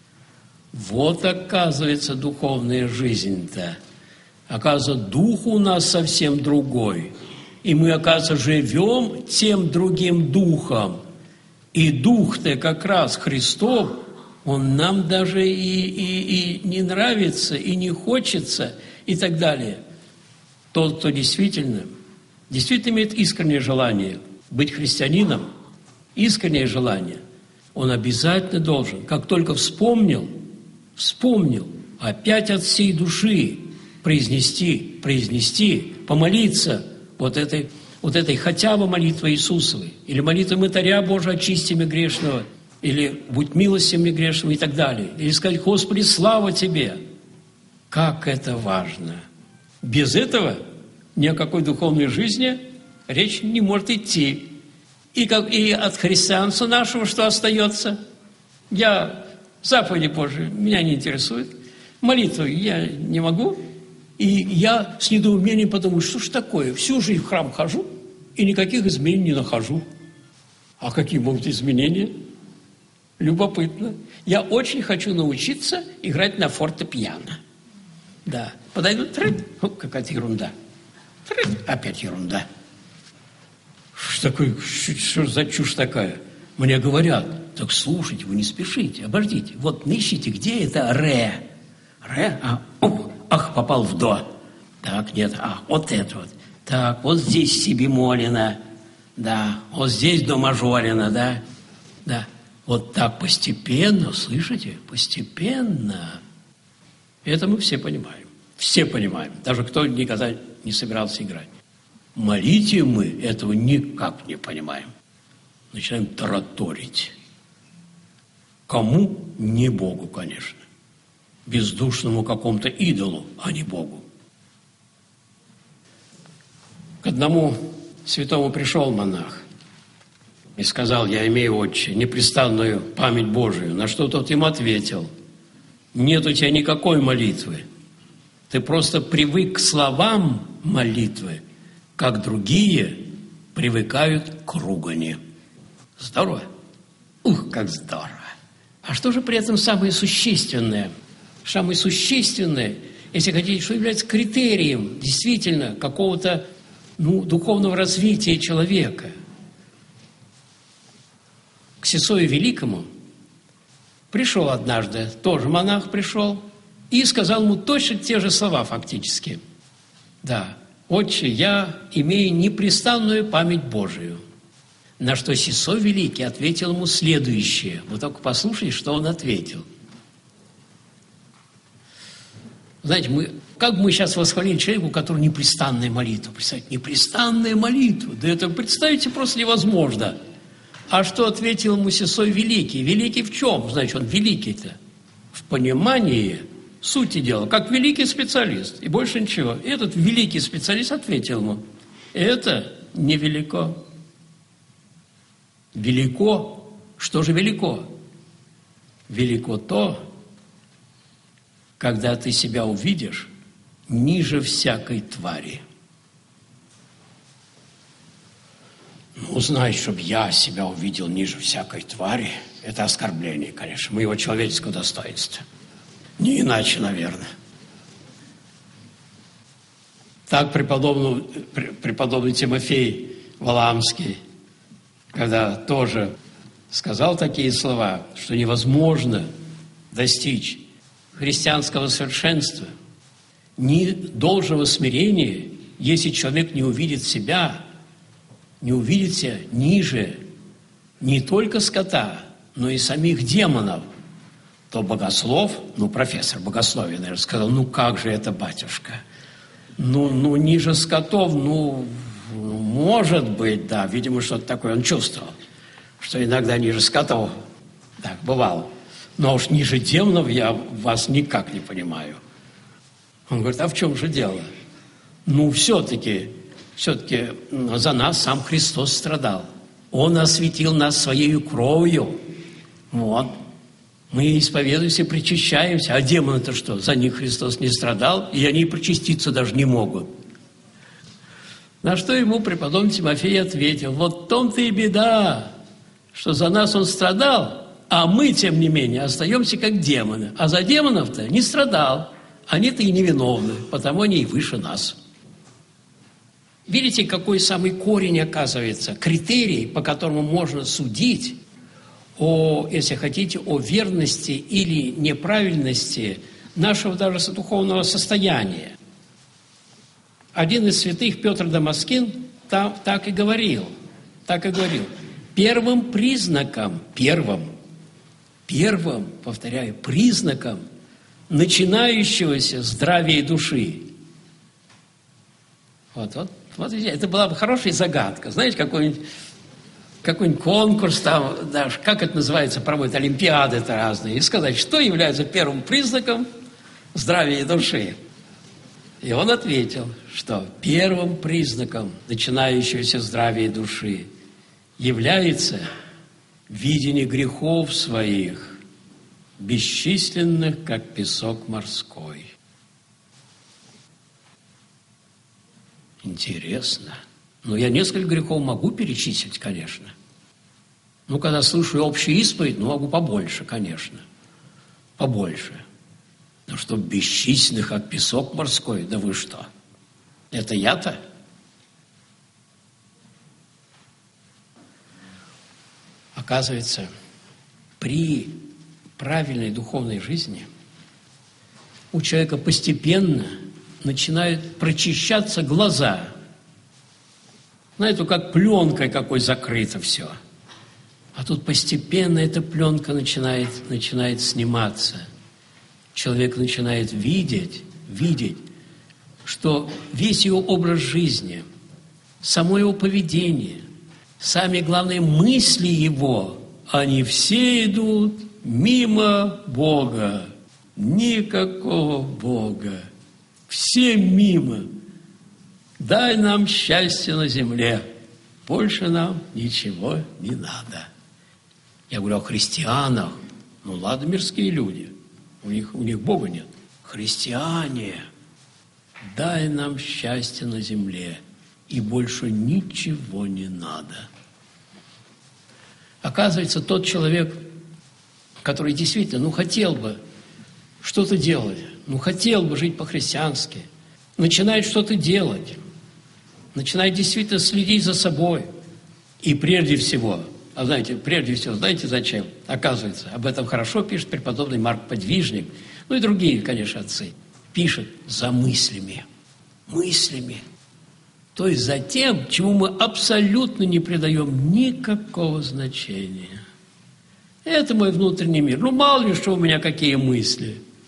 Вот, оказывается, духовная жизнь-то. Оказывается, дух у нас совсем другой. И мы, оказывается, живем тем другим духом. И дух-то как раз Христов, он нам даже и, и, и не нравится, и не хочется, и так далее. Тот, кто действительно, действительно имеет искреннее желание быть христианином, искреннее желание, он обязательно должен, как только вспомнил, вспомнил, опять от всей души произнести, произнести, помолиться вот этой, вот этой хотя бы молитвой Иисусовой, или молитвой Мытаря Божия, очисти меня грешного, или «Будь милостив мне грешному» и так далее. Или сказать «Господи, слава Тебе». Как это важно! Без этого ни о какой духовной жизни речь не может идти. И, как, и от христианства нашего что остается? Я заповеди Божии меня не интересует. Молитву я не могу. И я с недоумением подумаю, что ж такое? Всю жизнь в храм хожу и никаких изменений не нахожу. А какие могут изменения? Любопытно. Я очень хочу научиться играть на фортепиано. Да. Подойду, трык, ну, какая-то ерунда. Трык, опять ерунда. Что такое, что, что за чушь такая? Мне говорят, так слушайте, вы не спешите, обождите. Вот ищите, где это ре? Ре? А, оп, ах, попал в до. Так, нет, а, вот это вот. Так, вот здесь си бемолина. Да, вот здесь до мажорина, да. Да. Вот так постепенно, слышите, постепенно. Это мы все понимаем. Все понимаем. Даже кто никогда не собирался играть. Молитве мы этого никак не понимаем. Начинаем тараторить. Кому? Не Богу, конечно. Бездушному какому-то идолу, а не Богу. К одному святому пришел монах и сказал: я имею, отче, непрестанную память Божию. На что тот ему ответил: нет у тебя никакой молитвы. Ты просто привык к словам молитвы, как другие привыкают к ругани. Здорово? Ух, как здорово! А что же при этом самое существенное? Самое существенное, если хотите, что является критерием действительно какого-то ну, духовного развития человека. К Сысою Великому пришел однажды, тоже монах пришел, и сказал ему точно те же слова фактически. Да, отче, я имею непрестанную память Божию. На что Сысой Великий ответил ему следующее. Вы только послушайте, что он ответил. Знаете, мы Как бы мы сейчас восхвалили человеку, у которого непрестанная молитва. Представьте, непрестанная молитва. Да это, представьте, просто невозможно. А что ответил ему Сесой Великий? Великий в чем? Значит, он великий-то? В понимании сути дела, как великий специалист. И больше ничего. И этот великий специалист ответил ему: это невелико. Велико? Что же велико? Велико то, когда ты себя увидишь ниже всякой твари. Ну, знаешь, чтобы я себя увидел ниже всякой твари, это оскорбление, конечно, моего человеческого достоинства. Не иначе, наверное. Так преподобный, преподобный Тимофей Валаамский, когда тоже сказал такие слова, что невозможно достичь христианского совершенства, ни должного смирения, если человек не увидит себя, не увидит себя ниже не только скота, но и самих демонов, то богослов, ну, профессор богословия, наверное, сказал: ну, как же это, батюшка? Ну, ну ниже скотов, ну, может быть, да, видимо, что-то такое он чувствовал, что иногда ниже скотов, так, бывало. Но уж ниже демонов я вас никак не понимаю. Он говорит: а в чем же дело? Ну, все-таки, все-таки за нас сам Христос страдал. Он осветил нас своей кровью. Вот. Мы исповедуемся, причащаемся. А демоны-то что? За них Христос не страдал, и они причаститься даже не могут. На что ему преподобный Тимофей ответил: вот в том-то и беда, что за нас он страдал, а мы, тем не менее, остаемся как демоны. А за демонов-то не страдал. Они-то и невиновны, потому они и выше нас. Видите, какой самый корень оказывается, критерий, по которому можно судить о, если хотите, о верности или неправильности нашего даже духовного состояния. Один из святых, Петр Дамаскин, там, так и говорил, так и говорил: первым признаком, первым, первым, повторяю, признаком начинающегося здравия души. Вот, вот, вот, это была бы хорошая загадка. Знаете, какой-нибудь, какой-нибудь конкурс там, даже, как это называется, проводят олимпиады-то разные, и сказать, что является первым признаком здравия души. И он ответил, что первым признаком начинающегося здравия души является видение грехов своих, бесчисленных, как песок морской. Интересно. Ну, я несколько грехов могу перечислить, конечно. Ну, когда слышу общую исповедь, ну, могу побольше, конечно. Побольше. Но что бесчисленных, как песок морской, да вы что? Это я-то? Оказывается, при правильной духовной жизни у человека постепенно начинают прочищаться глаза. Знаете, как пленкой какой закрыто все. А тут постепенно эта пленка начинает, начинает сниматься. Человек начинает видеть, видеть, что весь его образ жизни, само его поведение, сами главные мысли его, они все идут мимо Бога. Никакого Бога. Все мимо. Дай нам счастье на земле. Больше нам ничего не надо. Я говорю о христианах. Ну ладно, мирские люди. У них, у них Бога нет. Христиане. Дай нам счастье на земле. И больше ничего не надо. Оказывается, тот человек, который действительно, ну, хотел бы что-то делать, ну, хотел бы жить по-христиански, начинает что-то делать, начинает действительно следить за собой. И прежде всего, а знаете, прежде всего, знаете зачем? Оказывается, об этом хорошо пишет преподобный Марк Подвижник, ну и другие, конечно, отцы. Пишет за мыслями. Мыслями. То есть за тем, чему мы абсолютно не придаем никакого значения. Это мой внутренний мир. Ну, мало ли, что у меня какие мысли.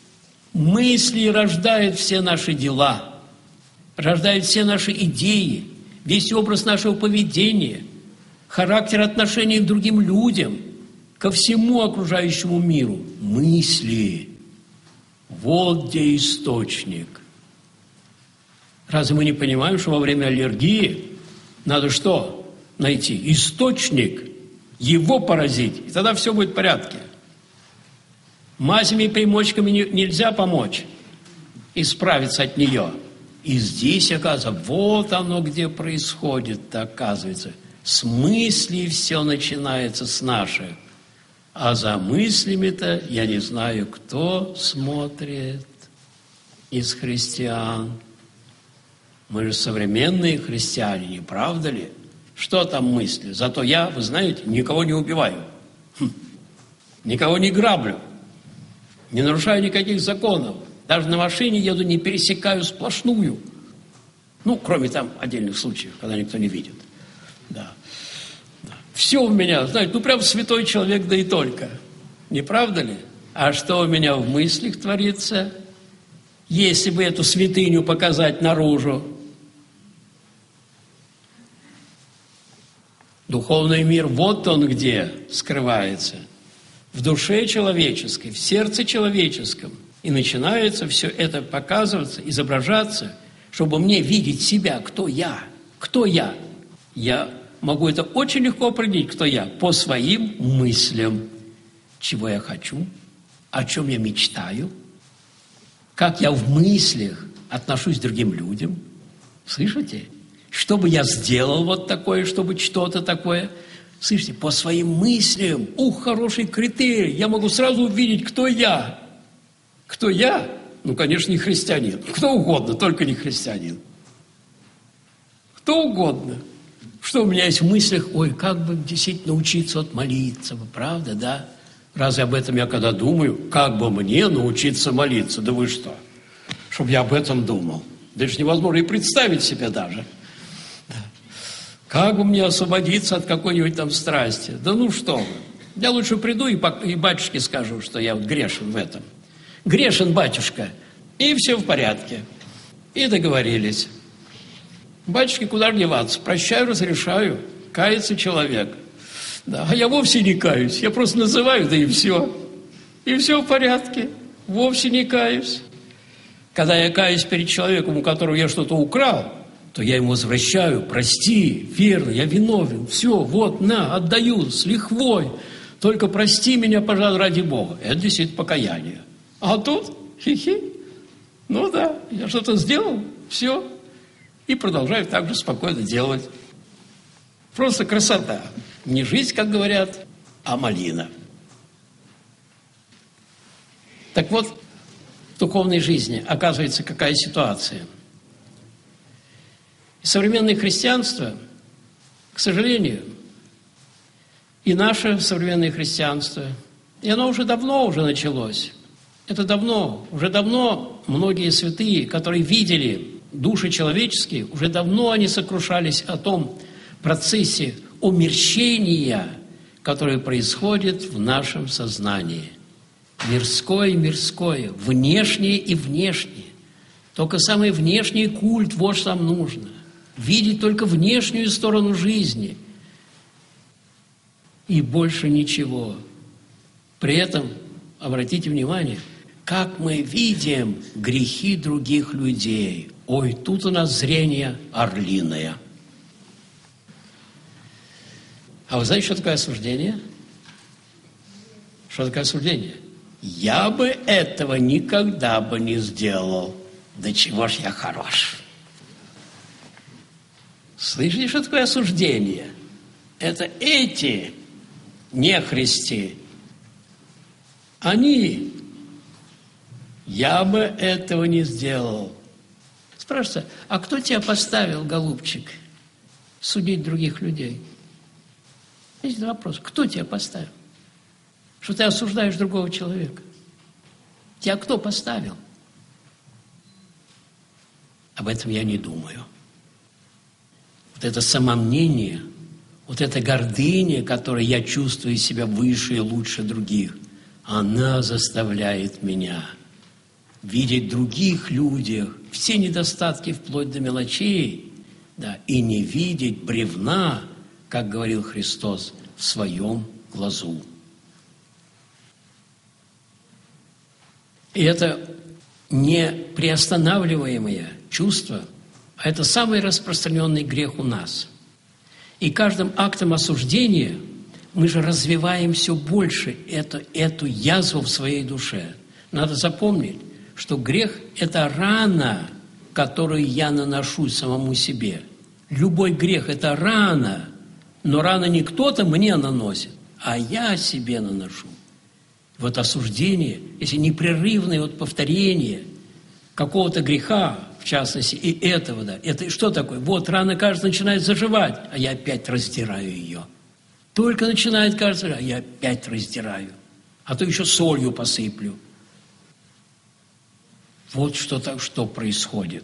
Мысли рождают все наши дела, рождают все наши идеи, весь образ нашего поведения, характер отношений к другим людям, ко всему окружающему миру. Мысли. Вот где источник. Разве мы не понимаем, что во время аллергии надо что? Найти источник, его поразить, и тогда все будет в порядке. Мазями и примочками не, нельзя помочь исправиться от нее. И здесь, оказывается, вот оно где происходит, оказывается. С мыслей все начинается с наших. А за мыслями-то я не знаю, кто смотрит из христиан. Мы же современные христиане, не правда ли? Что там мысли? Зато я, вы знаете, никого не убиваю. Хм. Никого не граблю. Не нарушаю никаких законов. Даже на машине еду, не пересекаю сплошную. Ну, кроме там отдельных случаев, когда никто не видит. Да. Да. Все у меня, знаете, ну прям святой человек, да и только. Не правда ли? А что у меня в мыслях творится? Если бы эту святыню показать наружу. Духовный мир, вот он где скрывается. В душе человеческой, в сердце человеческом. И начинается все это показываться, изображаться, чтобы мне видеть себя, кто я. Кто я? Я могу это очень легко определить, кто я, по своим мыслям. Чего я хочу, о чем я мечтаю, как я в мыслях отношусь к другим людям. Слышите? Что бы я сделал вот такое, чтобы что-то такое... Слышите, по своим мыслям, ух, хороший критерий, я могу сразу увидеть, кто я. Кто я? Ну, конечно, не христианин. Кто угодно, только не христианин. Кто угодно. Что у меня есть в мыслях? Ой, как бы действительно научиться вот молиться, правда, да? Разве об этом я когда думаю? Как бы мне научиться молиться? Да вы что? Чтобы я об этом думал. Да это же невозможно и представить себе даже. Как бы мне освободиться от какой-нибудь там страсти? Да ну что вы. Я лучше приду и, и батюшке скажу, что я вот грешен в этом. Грешен, батюшка. И все в порядке. И договорились. Батюшке куда деваться? Прощаю, разрешаю. Кается человек. Да, а я вовсе не каюсь. Я просто называю, да и все. И все в порядке. Вовсе не каюсь. Когда я каюсь перед человеком, у которого я что-то украл, то я ему возвращаю, прости, верно, я виновен, все, вот, на, отдаю, с лихвой, только прости меня, пожалуйста, ради Бога. Это действительно покаяние. А тут, хи-хи, ну да, я что-то сделал, все, и продолжаю так же спокойно делать. Просто красота. Не жизнь, как говорят, а малина. Так вот, в духовной жизни оказывается какая ситуация. Современное христианство, к сожалению, и наше современное христианство, и оно уже давно уже началось. Это давно, уже давно многие святые, которые видели души человеческие, уже давно они сокрушались о том процессе умерщения, которое происходит в нашем сознании. Мирское и мирское, внешнее и внешнее. Только самый внешний культ, вот что нам нужно. Видеть только внешнюю сторону жизни. И больше ничего. При этом, обратите внимание, как мы видим грехи других людей. Ой, тут у нас зрение орлиное. А вы знаете, что такое осуждение? Что такое осуждение? Я бы этого никогда бы не сделал. Да чего ж я хорош. Слышите, что такое осуждение? Это эти нехристи. Они. Я бы этого не сделал. Спрашивается, а кто тебя поставил, голубчик, судить других людей? Есть вопрос. Кто тебя поставил? Что ты осуждаешь другого человека? Тебя кто поставил? Об этом я не думаю. Вот это самомнение, вот эта гордыня, которой я чувствую себя выше и лучше других, она заставляет меня видеть в других людях все недостатки вплоть до мелочей, да, и не видеть бревна, как говорил Христос, в своем глазу. И это не приостанавливаемое чувство, а это самый распространенный грех у нас. И каждым актом осуждения мы же развиваем все больше эту, эту язву в своей душе. Надо запомнить, что грех – это рана, которую я наношу самому себе. Любой грех – это рана, но рана не кто-то мне наносит, а я себе наношу. Вот осуждение, если непрерывное вот повторение какого-то греха, в частности, и этого, да, это что такое? Вот рана, кажется, начинает заживать, а я опять раздираю ее. Только начинает, кажется, а я опять раздираю. А то еще солью посыплю. Вот что, так, что происходит.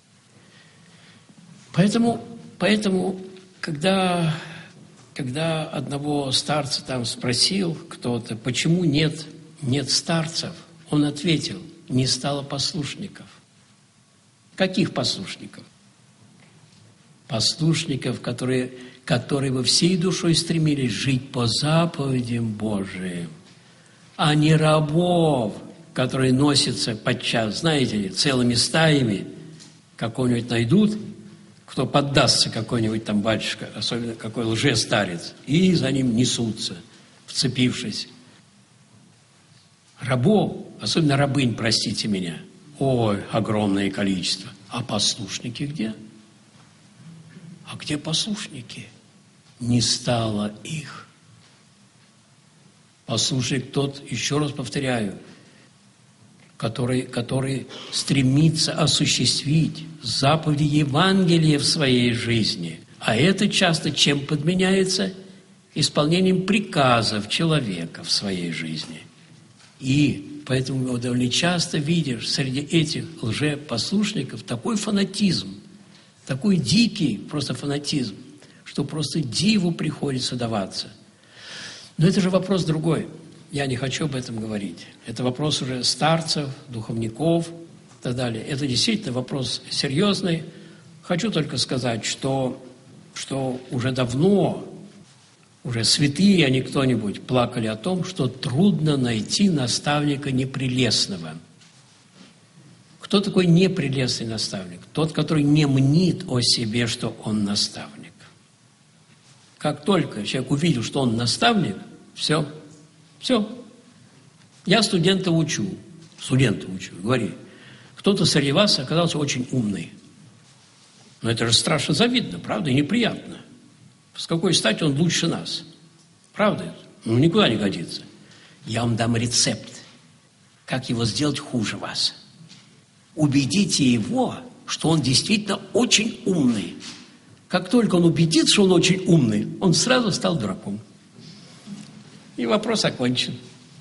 Поэтому, поэтому когда, когда одного старца там спросил кто-то, почему нет, нет старцев, он ответил, не стало послушников. Каких послушников? Послушников, которые, которые бы всей душой стремились жить по заповедям Божиим, а не рабов, которые носятся подчас, знаете ли, целыми стаями, какого-нибудь найдут, кто поддастся какой-нибудь там батюшка, особенно какой лжестарец, и за ним несутся, вцепившись. Рабов, особенно рабынь, простите меня, ой, огромное количество. А послушники где? А где послушники? Не стало их. Послушник тот, еще раз повторяю, который, который стремится осуществить заповеди Евангелия в своей жизни. А это часто чем подменяется? Исполнением приказов человека в своей жизни. И поэтому довольно часто видишь среди этих лжепослушников такой фанатизм, такой дикий просто фанатизм, что просто диву приходится даваться. Но это же вопрос другой. Я не хочу об этом говорить. Это вопрос уже старцев, духовников и так далее. Это действительно вопрос серьезный. Хочу только сказать, что, что уже давно, уже святые, а не кто-нибудь, плакали о том, что трудно найти наставника непрелестного. Кто такой непрелестный наставник? Тот, который не мнит о себе, что он наставник. Как только человек увидел, что он наставник, все, все. Я студента учу, студента учу, говори. Кто-то среди вас оказался очень умный. Но это же страшно завидно, правда, и неприятно. С какой стати он лучше нас? Правда? Ну, никуда не годится. Я вам дам рецепт, как его сделать хуже вас. Убедите его, что он действительно очень умный. Как только он убедится, что он очень умный, он сразу стал дураком. И вопрос окончен.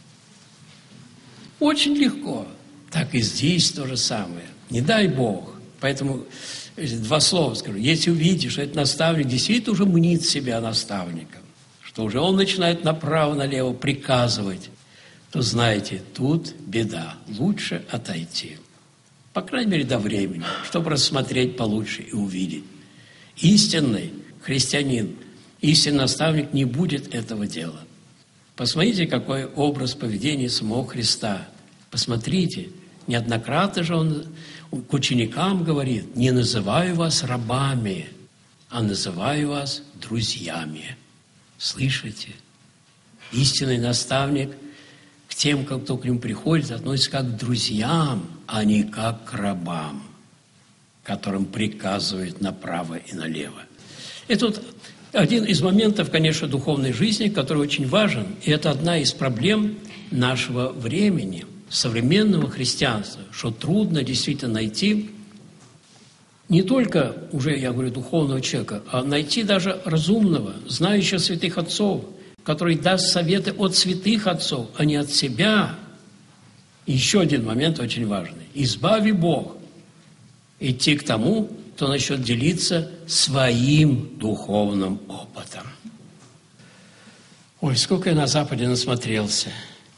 Очень легко. Так и здесь то же самое. Не дай Бог. Поэтому два слова скажу. Если увидишь, что этот наставник действительно уже мнит себя наставником, что уже он начинает направо-налево приказывать, то знаете, тут беда. Лучше отойти. По крайней мере, до времени, чтобы рассмотреть получше и увидеть. Истинный христианин, истинный наставник не будет этого делать. Посмотрите, какой образ поведения самого Христа. Посмотрите, неоднократно же он к ученикам говорит, не называю вас рабами, а называю вас друзьями. Слышите? Истинный наставник к тем, кто к нему приходит, относится как к друзьям, а не как к рабам, которым приказывает направо и налево. Это вот один из моментов, конечно, духовной жизни, который очень важен, и это одна из проблем нашего времени, современного христианства, что трудно действительно найти не только, уже я говорю, духовного человека, а найти даже разумного, знающего святых отцов, который даст советы от святых отцов, а не от себя. И еще один момент очень важный. Избави Бог идти к тому, кто начнет делиться своим духовным опытом. Ой, сколько я на Западе насмотрелся.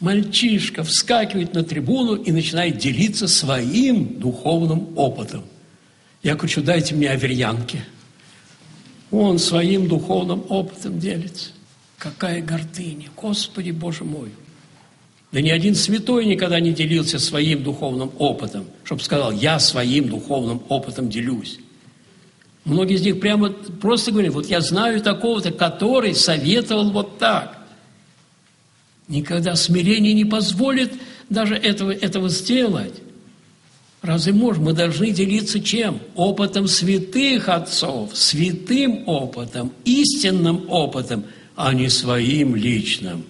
мальчишка вскакивает на трибуну и начинает делиться своим духовным опытом. Я хочу, дайте мне аверьянки. Он своим духовным опытом делится. Какая гордыня, Господи Боже мой! Да ни один святой никогда не делился своим духовным опытом, чтобы сказал, я своим духовным опытом делюсь. Многие из них прямо просто говорят, вот я знаю такого-то, который советовал вот так. Никогда смирение не позволит даже этого, этого сделать. Разве можем? Мы должны делиться чем? Опытом святых отцов, святым опытом, истинным опытом, а не своим личным.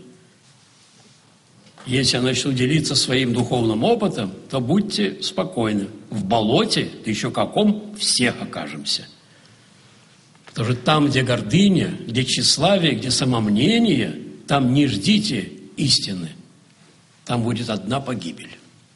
Если я начну делиться своим духовным опытом, то будьте спокойны. В болоте, да еще каком, всех окажемся. Потому что там, где гордыня, где тщеславие, где самомнение, там не ждите истины. Там будет одна погибель.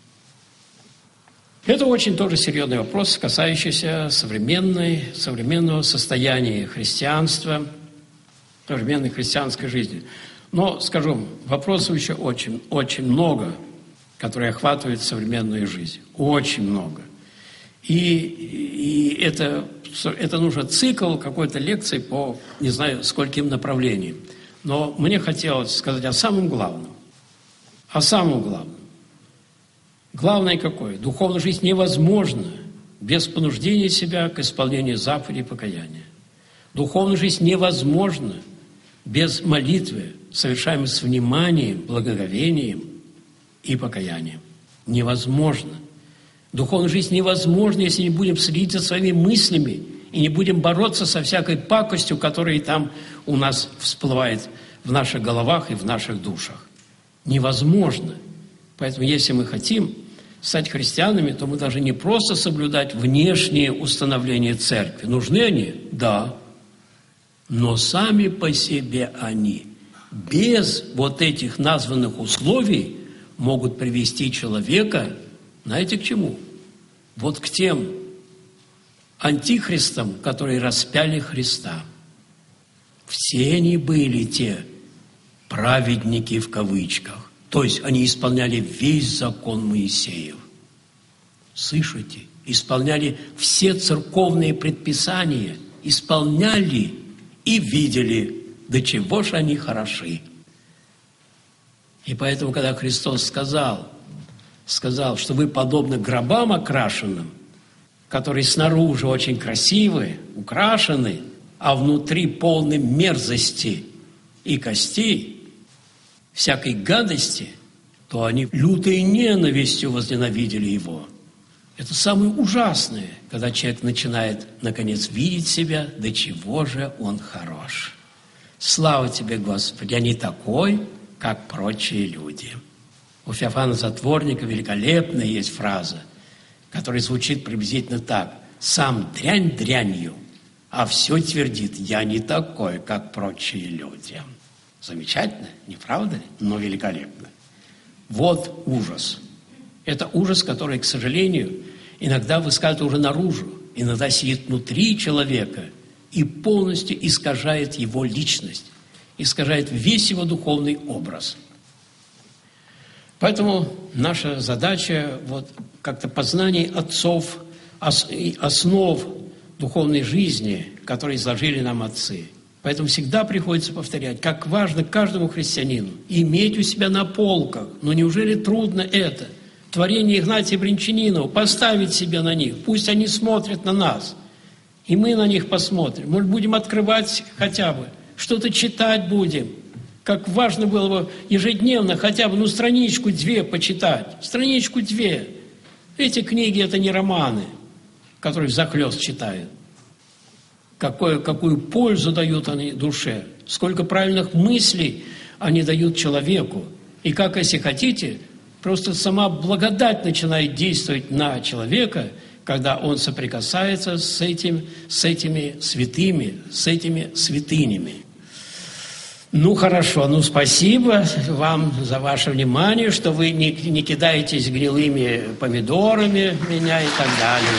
Это очень тоже серьезный вопрос, касающийся современной, современного состояния христианства, современной христианской жизни. Но, скажу, вопросов еще очень, очень много, которые охватывают современную жизнь. Очень много. И, и это, это нужен цикл какой-то лекции по, не знаю, скольким направлениям. Но мне хотелось сказать о самом главном. О самом главном. Главное какое? Духовная жизнь невозможна без понуждения себя к исполнению заповедей покаяния. Духовная жизнь невозможна без молитвы, совершаемой с вниманием, благоговением и покаянием. Невозможно. Духовная жизнь невозможна, если не будем следить за своими мыслями и не будем бороться со всякой пакостью, которая там у нас всплывает в наших головах и в наших душах. Невозможно. Поэтому, если мы хотим стать христианами, то мы должны не просто соблюдать внешние установления церкви. Нужны они? Да. Но сами по себе они, без вот этих названных условий, могут привести человека, знаете, к чему? Вот к тем антихристам, которые распяли Христа. Все они были те праведники в кавычках. То есть они исполняли весь закон Моисеев. Слышите? Исполняли все церковные предписания, исполняли и видели, до чего же они хороши. И поэтому, когда Христос сказал, сказал, что вы подобны гробам окрашенным, которые снаружи очень красивы, украшены, а внутри полны мерзости и костей, всякой гадости, то они лютой ненавистью возненавидели его. Это самое ужасное, когда человек начинает, наконец, видеть себя, до чего же он хорош. Слава тебе, Господи, я не такой, как прочие люди. У Феофана Затворника великолепная есть фраза, которая звучит приблизительно так. «Сам дрянь дрянью, а все твердит, я не такой, как прочие люди». Замечательно, не правда ли? Но великолепно. Вот ужас. Это ужас, который, к сожалению, иногда высказывает уже наружу, иногда сидит внутри человека и полностью искажает его личность, искажает весь его духовный образ. Поэтому наша задача вот как-то познание отцов, основ духовной жизни, которые изложили нам отцы. Поэтому всегда приходится повторять, как важно каждому христианину иметь у себя на полках. Но неужели трудно это? Творение Игнатия Бринчанинова, поставить себе на них. Пусть они смотрят на нас. И мы на них посмотрим. Может, будем открывать хотя бы. Что-то читать будем. Как важно было бы ежедневно хотя бы, ну, страничку-две почитать. Страничку-две. Эти книги – это не романы, которые взахлёст читают. Какую, какую пользу дают они душе, сколько правильных мыслей они дают человеку. И как, если хотите, просто сама благодать начинает действовать на человека, когда он соприкасается с, этим, с этими святыми, с этими святынями. Ну, хорошо, ну, спасибо вам за ваше внимание, что вы не, не кидаетесь гнилыми помидорами меня и так далее.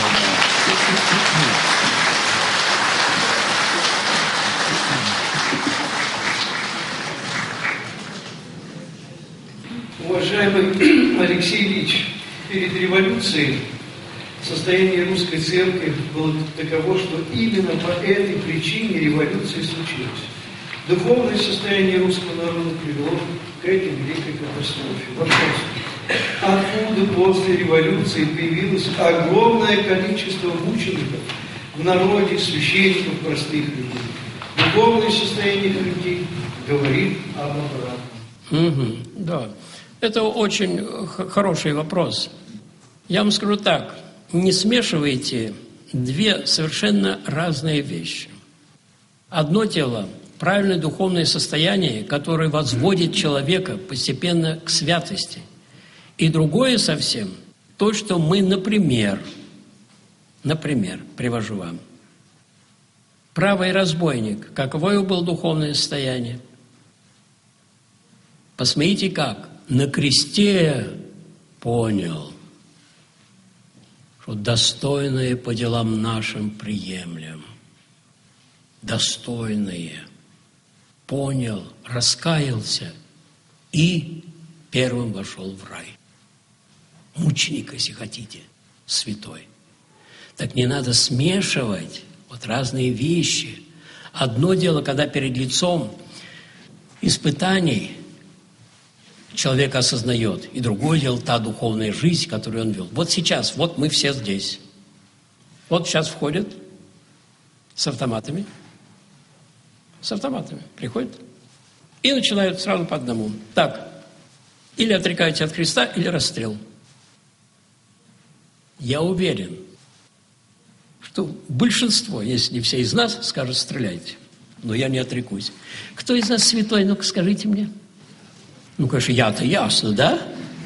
Ой, Уважаемый Алексей Ильич, перед революцией состояние русской церкви было таково, что именно по этой причине революция случилась. Духовное состояние русского народа привело к этой великой катастрофе. Вопрос: откуда после революции появилось огромное количество мучеников в народе, священников, простых людей? Духовное состояние людей говорит об обратном. Угу, да. Это очень хороший вопрос. Я вам скажу так: не смешивайте две совершенно разные вещи. Одно дело – правильное духовное состояние, которое возводит человека постепенно к святости. И другое совсем – то, что мы, например, например, привожу вам. Правый разбойник, какое было духовное состояние? Посмотрите как. На кресте понял, что достойное по делам нашим приемлем. Достойное. Понял, раскаялся и первым вошел в рай. Мученик, если хотите, святой. Так не надо смешивать вот разные вещи. Одно дело, когда перед лицом испытаний человек осознает, и другое дело та духовная жизнь, которую он вел. Вот сейчас, вот мы все здесь. Вот сейчас входят с автоматами, с автоматами приходят и начинают сразу по одному. Так, или отрекаете от Христа, или расстрел. Я уверен, что большинство, если не все из нас, скажут: стреляйте. Но я не отрекусь. Кто из нас святой? Ну-ка, скажите мне. Ну, конечно, я-то ясно, да?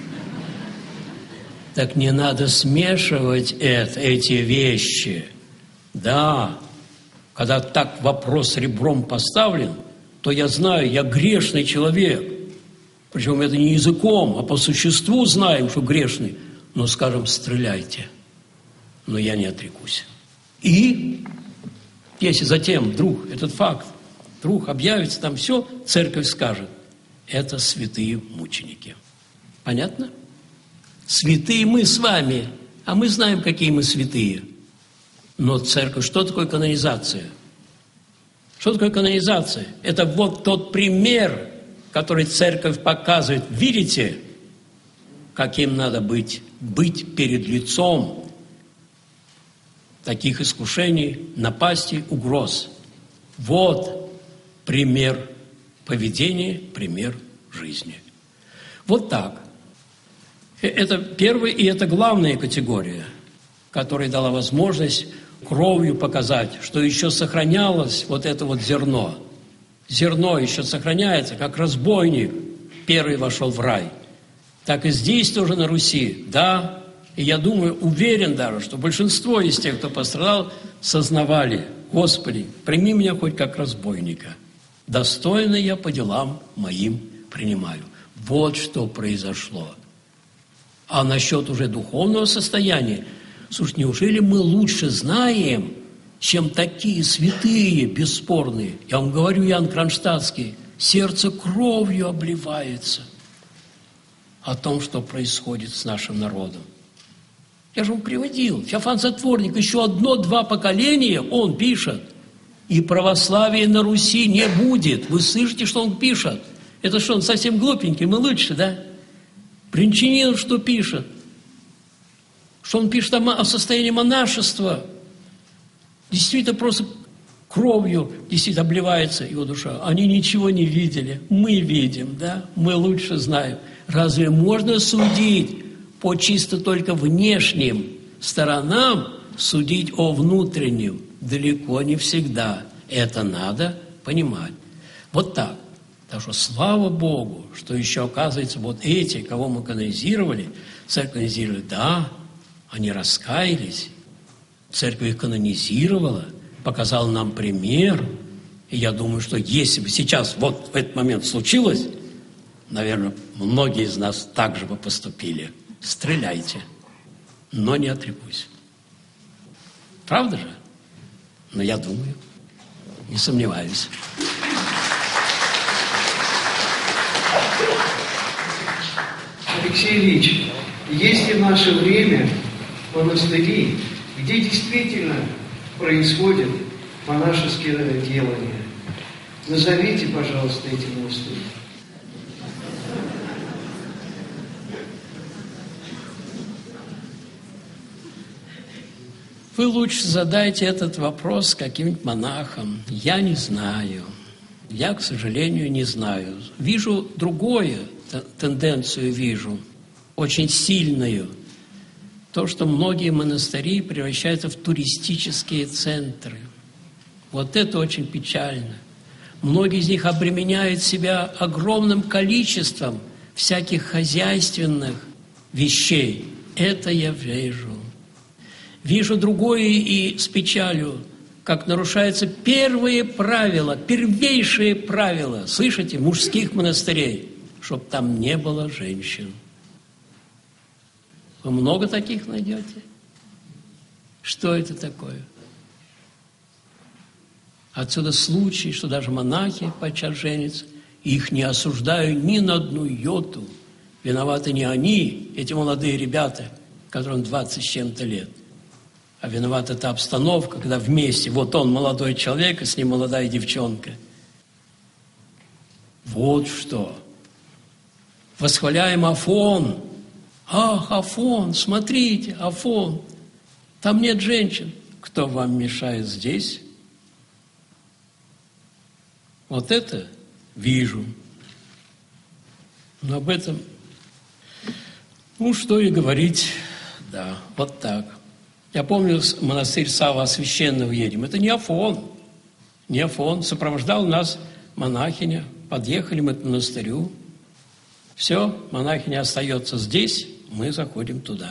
Так не надо смешивать это, эти вещи. Да, когда так вопрос ребром поставлен, то я знаю, я грешный человек. Причем это не языком, а по существу знаем, что грешный. Но скажем: стреляйте. Но я не отрекусь. И если затем вдруг этот факт, вдруг объявится там все, церковь скажет: это святые мученики. Понятно? Святые мы с вами, а мы знаем, какие мы святые. Но церковь, что такое канонизация? Что такое канонизация? Это вот тот пример, который церковь показывает. Видите, каким надо быть? Быть перед лицом таких искушений, напастей, угроз. Вот пример поведения, пример жизни. Вот так. Это первая и это главная категория, которая дала возможность кровью показать, что еще сохранялось вот это вот зерно. Зерно еще сохраняется, как разбойник первый вошел в рай. Так и здесь тоже на Руси, да. И я думаю, уверен даже, что большинство из тех, кто пострадал, сознавали: Господи, прими меня хоть как разбойника. Достойно я по делам моим принимаю. Вот что произошло. А насчет уже духовного состояния, слушай, неужели мы лучше знаем, чем такие святые, бесспорные? Я вам говорю, Иоанн Кронштадтский, сердце кровью обливается о том, что происходит с нашим народом. Я же вам приводил. Феофан Затворник, еще одно-два поколения, он пишет: и православия на Руси не будет. Вы слышите, что он пишет? Это что, он совсем глупенький, мы лучше, да? Бринчанинов что пишет? Что он пишет о, о состоянии монашества? Действительно, просто кровью действительно обливается его душа. Они ничего не видели. Мы видим, да? Мы лучше знаем. Разве можно судить по чисто только внешним сторонам, судить о внутреннем? Далеко не всегда. Это надо понимать. Вот так. Так что слава Богу, что еще оказывается вот эти, кого мы канонизировали, церковь канонизировали, да, они раскаялись, церковь их канонизировала, показала нам пример. И я думаю, что если бы сейчас вот в этот момент случилось, наверное, многие из нас так же бы поступили. Стреляйте, но не отрекусь. Правда же? Но я думаю, не сомневаюсь. Алексей Ильич, есть ли в наше время монастыри, где действительно происходит монашеские делания? Назовите, пожалуйста, эти монастыри. Вы лучше задайте этот вопрос каким-нибудь монахам. Я не знаю. Я, к сожалению, не знаю. Вижу другое, тенденцию вижу, очень сильную. То, что многие монастыри превращаются в туристические центры. Вот это очень печально. Многие из них обременяют себя огромным количеством всяких хозяйственных вещей. Это я вижу. Вижу другое и с печалью, как нарушаются первые правила, первейшие правила, слышите, мужских монастырей, чтобы там не было женщин. Вы много таких найдете? Что это такое? Отсюда случай, что даже монахи подчас женятся, их не осуждаю ни на одну йоту. Виноваты не они, эти молодые ребята, которым двадцать с чем-то лет. А виновата та обстановка, когда вместе, вот он молодой человек, и с ним молодая девчонка. Вот что. Восхваляем Афон. Ах, Афон, смотрите, Афон. Там нет женщин. Кто вам мешает здесь? Вот это вижу. Но об этом, ну, что и говорить, да, вот так. Я помню, монастырь Савва Священного едем. Это не Афон. Не Афон. Сопровождал нас монахиня. Подъехали мы к монастырю. Все, монахиня остается здесь, мы заходим туда.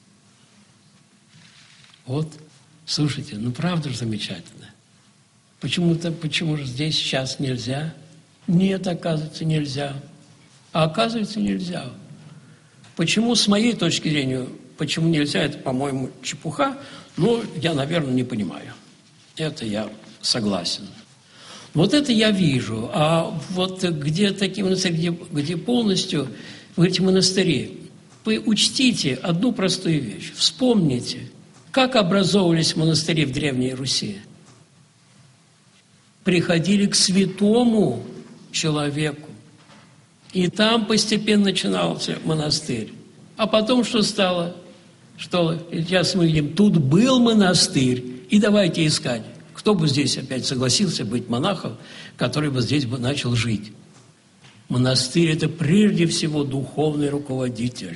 Вот, слушайте, ну правда же замечательно. Почему-то, почему же здесь сейчас нельзя? Нет, оказывается, нельзя. А оказывается, нельзя. Почему, с моей точки зрения, почему нельзя, это, по-моему, чепуха, но я, наверное, не понимаю. Это я согласен. Вот это я вижу. А вот где такие монастыри, где, где полностью, в эти монастыри, вы учтите одну простую вещь. Вспомните, как образовывались монастыри в Древней Руси. Приходили к святому человеку. И там постепенно начинался монастырь. А потом что стало? Что сейчас мы видим, тут был монастырь, и давайте искать. Кто бы здесь опять согласился быть монахом, который бы здесь бы начал жить? Монастырь – это прежде всего духовный руководитель.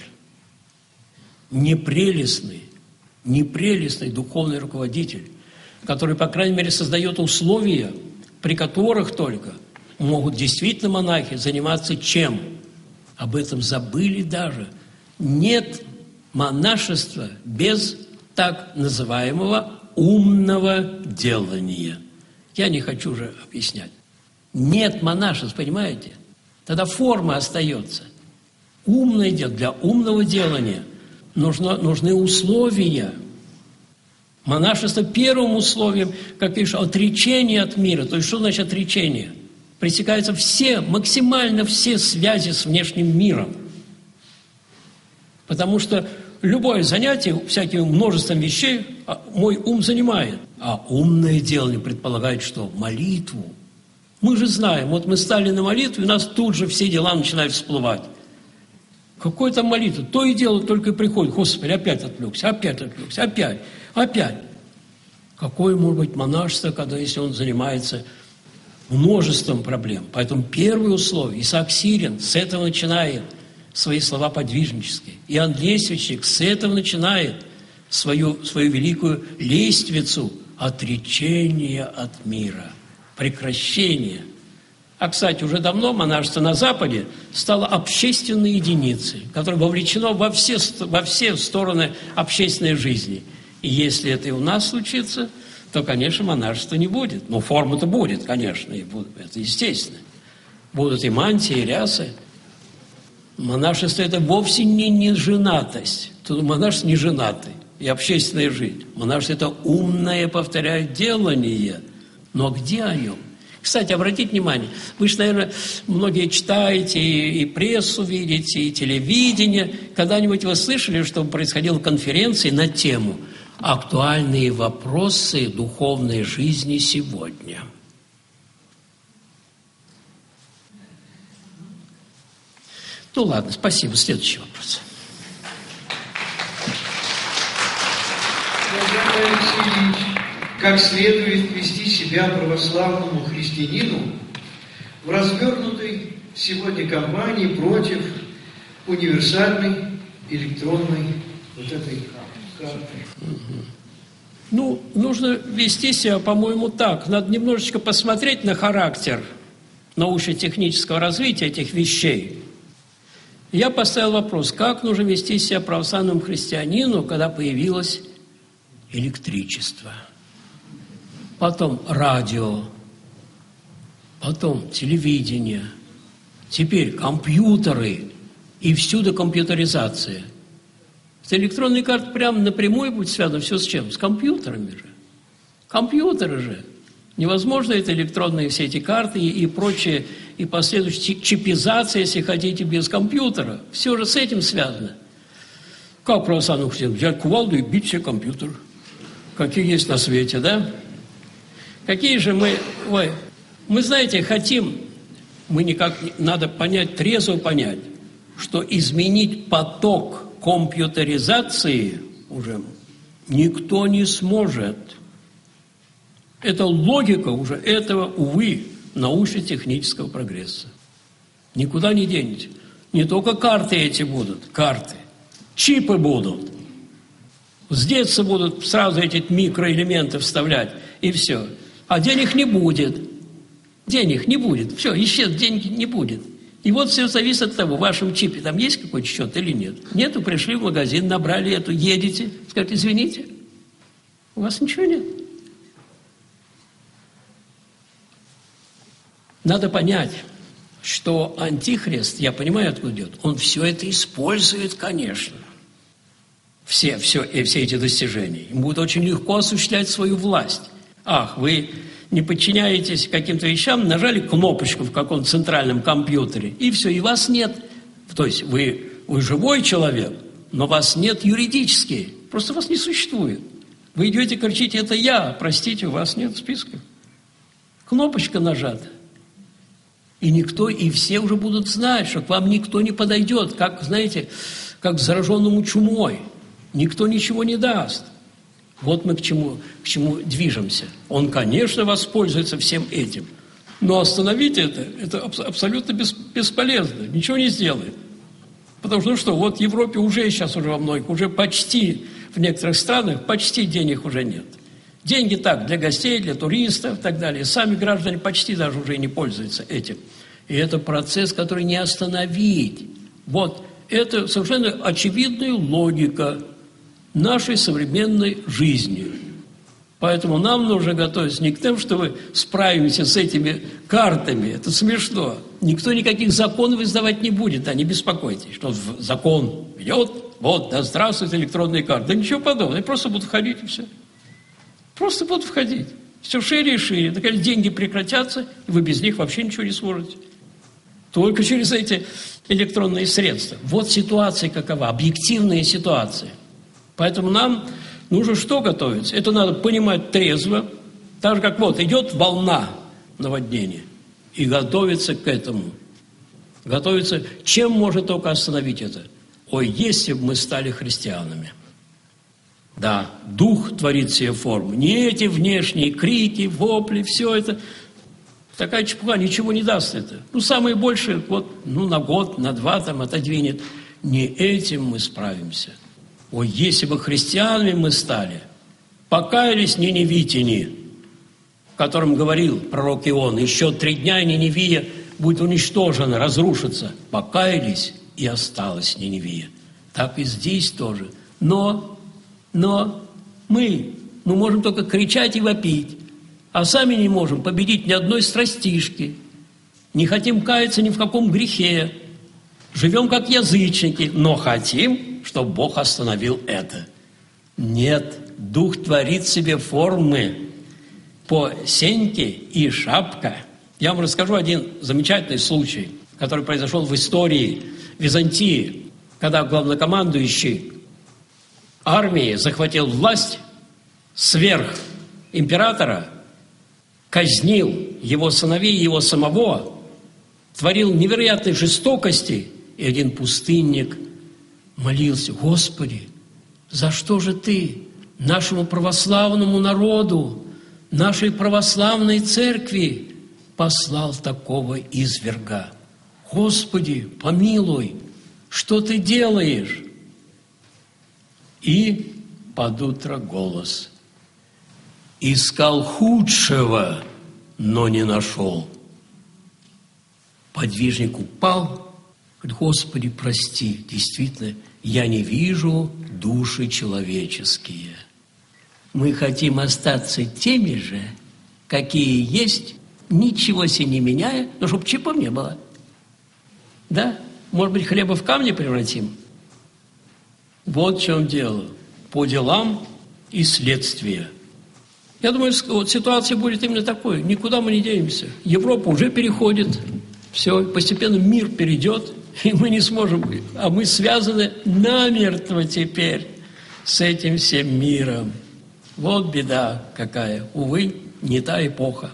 Непрелестный, непрелестный духовный руководитель, который, по крайней мере, создает условия, при которых только могут действительно монахи заниматься чем? Об этом забыли даже. Нет монашества без так называемого умного делания. Я не хочу уже объяснять. Нет монашества, понимаете? Тогда форма остается. Умное дело. Для умного делания нужно, нужны условия. Монашество первым условием, как пишут, отречение от мира. То есть что значит отречение? Пресекаются все, максимально все связи с внешним миром. Потому что любое занятие, всяким множеством вещей, мой ум занимает. А умное делание предполагает что? Молитву. Мы же знаем, вот мы стали на молитву, и у нас тут же все дела начинают всплывать. Какой там молитва? То и дело только и приходит. Господи, опять отвлекся, опять отвлекся, опять, опять. Какое может быть монашество, когда если он занимается множеством проблем? Поэтому первое условие, Исаак Сирин с этого начинает свои слова подвижнические. Иоанн Лествичник с этого начинает свою, свою великую лествицу отречения от мира, прекращения. А, кстати, уже давно монашество на Западе стало общественной единицей, которая вовлечена во все, во все стороны общественной жизни. И если это и у нас случится, то, конечно, монашества не будет. Но форма-то будет, конечно, и будет, это естественно. Будут и мантии, и рясы. Монашество – это вовсе не неженатость. Тут монашество не женатый, и общественная жизнь. Монашество – это умное, повторяю, делание. Но где о нем? Кстати, обратите внимание, вы же, наверное, многие читаете, и, и прессу видите, и телевидение. Когда-нибудь вы слышали, что происходила конференция на тему «Актуальные вопросы духовной жизни сегодня»? Ну ладно, спасибо. Следующий вопрос. Как следует вести себя православному христианину в развернутой сегодня кампании против универсальной электронной вот этой карты? Ну, нужно вести себя, по-моему, так. Надо немножечко посмотреть на характер научно-технического развития этих вещей. Я поставил вопрос, как нужно вести себя православному христианину, когда появилось электричество, потом радио, потом телевидение, теперь компьютеры и всюду компьютеризация. Электронная карта прямо напрямую будет связана все с чем? С компьютерами же. Компьютеры же. Невозможно это электронные все эти карты и, и прочее, и последующая чипизация, если хотите, без компьютера. Все же с этим связано. Как православным христианам? Взять кувалду и бить все компьютер. Какие есть на свете, да? Какие же мы... Ой, мы, знаете, хотим... Мы никак... Надо понять, трезво понять, что изменить поток компьютеризации уже никто не сможет. Это логика уже этого, увы, научно-технического прогресса. Никуда не денете. Не только карты эти будут, карты. Чипы будут. С детства будут сразу эти микроэлементы вставлять, и все. А денег не будет. Денег не будет. Все, исчез, денег не будет. И вот все зависит от того, в вашем чипе там есть какой-то счет или нет. Нету, пришли в магазин, набрали эту, едете, скажете, извините, у вас ничего нет. Надо понять, что антихрист, я понимаю, откуда идет, он все это использует, конечно. Все, все, и все эти достижения. Ему будет очень легко осуществлять свою власть. Ах, вы не подчиняетесь каким-то вещам, нажали кнопочку в каком-то центральном компьютере, и все, и вас нет. То есть вы, вы живой человек, но вас нет юридически, просто вас не существует. Вы идете, кричите, это я, простите, у вас нет списка. Кнопочка нажата. И никто, и все уже будут знать, что к вам никто не подойдет, как, знаете, как к зараженному чумой. Никто ничего не даст. Вот мы к чему, к чему движемся. Он, конечно, воспользуется всем этим. Но остановить это, это абсолютно бесполезно. Ничего не сделает. Потому что, ну что, вот в Европе уже сейчас уже во многих, уже почти в некоторых странах почти денег уже нет. Деньги так, для гостей, для туристов и так далее. Сами граждане почти даже уже не пользуются этим. И это процесс, который не остановить. Вот это совершенно очевидная логика нашей современной жизни. Поэтому нам нужно готовиться не к тому, что вы справимся с этими картами. Это смешно. Никто никаких законов издавать не будет, да, не беспокойтесь, что закон ведет, вот, да здравствует электронные карты. Да ничего подобного, они просто будут входить и все. Просто будут входить. Все шире и шире. Наконец, деньги прекратятся, и вы без них вообще ничего не сможете. Только через эти электронные средства. Вот ситуация какова, объективная ситуация. Поэтому нам нужно что готовиться? Это надо понимать трезво, так же, как вот идет волна наводнения, и готовиться к этому. Готовиться, чем может только остановить это? Ой, если бы мы стали христианами. Да, дух творит все формы. Не эти внешние крики, вопли, все это. Такая чепуха, ничего не даст это. Ну, самое большее, вот, ну, на год, на два там отодвинет. Не этим мы справимся. Ой, если бы христианами мы стали, покаялись ниневитяне, о котором говорил пророк Ион, еще три дня и Ниневия будет уничтожена, разрушится. Покаялись, и осталась Ниневия. Так и здесь тоже. Но, но мы, мы можем только кричать и вопить, а сами не можем победить ни одной страстишки, не хотим каяться ни в каком грехе, живем как язычники, но хотим, чтобы Бог остановил это. Нет, Дух творит себе формы по сеньке и шапка, Я вам расскажу один замечательный случай, который произошел в истории Византии, когда главнокомандующий армии захватил власть, сверх императора, казнил его сыновей, его самого, творил невероятной жестокости, и один пустынник молился: «Господи, за что же Ты нашему православному народу, нашей православной церкви послал такого изверга? Господи, помилуй, что Ты делаешь?» И под утро голос: «Искал худшего, но не нашел». Подвижник упал, говорит: «Господи, прости, действительно, я не вижу души человеческие. Мы хотим остаться теми же, какие есть, ничего себе не меняя, но чтобы чипов не было. Да, может быть, хлеба в камни превратим?» Вот в чем дело. По делам и следствия. Я думаю, вот ситуация будет именно такой. Никуда мы не денемся. Европа уже переходит. Все, постепенно мир перейдет, и мы не сможем. А мы связаны намертво теперь с этим всем миром. Вот беда какая. Увы, не та эпоха.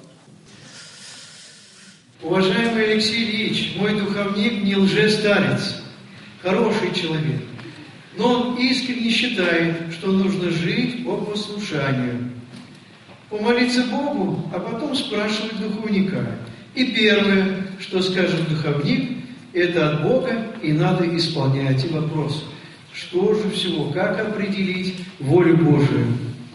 Уважаемый Алексей Ильич, мой духовник не лжестарец, хороший человек. Но он искренне считает, что нужно жить по послушанию. Помолиться Богу, а потом спрашивать духовника. И первое, что скажет духовник, это от Бога, и надо исполнять. И вопрос: что же всего, как определить волю Божию?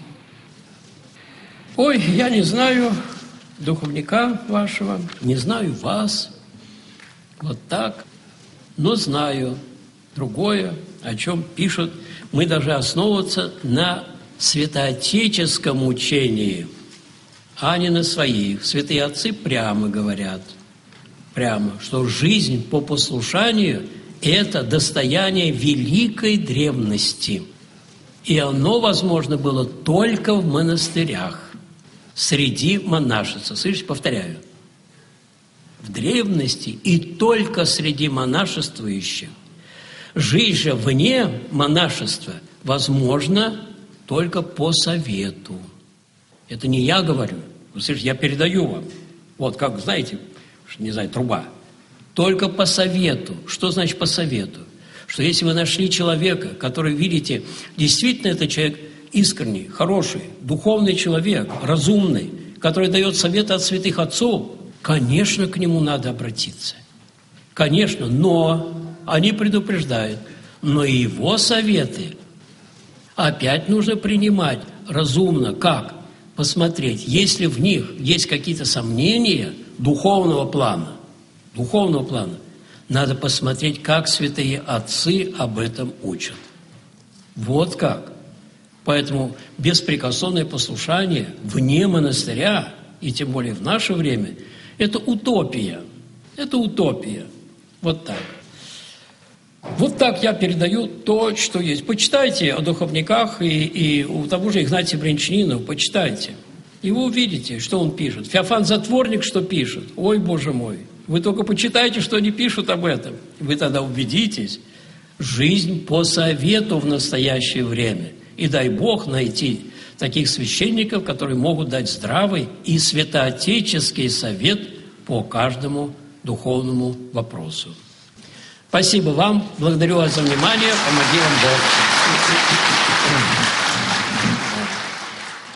Ой, я не знаю духовника вашего, не знаю вас, вот так, но знаю другое, о чем пишут. Мы должны основываться на святоотеческом учении, а не на своих. Святые отцы прямо говорят, прямо, что жизнь по послушанию – это достояние великой древности. И оно возможно было только в монастырях, среди монашества. Слышите, повторяю. В древности и только среди монашествующих. Жизнь же вне монашества возможна только по совету. Это не я говорю. Вы слышите, я передаю вам. Вот как, знаете, не знаю, труба. Только по совету. Что значит по совету? Что если вы нашли человека, который, видите, действительно это человек искренний, хороший, духовный человек, разумный, который дает советы от святых отцов, конечно, к нему надо обратиться. Конечно, но они предупреждают, но и его советы опять нужно принимать разумно. Как? Посмотреть, если в них есть какие-то сомнения духовного плана, духовного плана, надо посмотреть, как святые отцы об этом учат. Вот как. Поэтому беспрекословное послушание вне монастыря, и тем более в наше время, это утопия. Это утопия. Вот так. Вот так я передаю то, что есть. Почитайте о духовниках, и, и у того же Игнатия Брянчанинова, почитайте. И вы увидите, что он пишет. Феофан Затворник что пишет. Ой, Боже мой. Вы только почитайте, что они пишут об этом. Вы тогда убедитесь. Жизнь по совету в настоящее время. И дай Бог найти таких священников, которые могут дать здравый и святоотеческий совет по каждому духовному вопросу. Спасибо вам, благодарю вас за внимание, помоги вам Бог.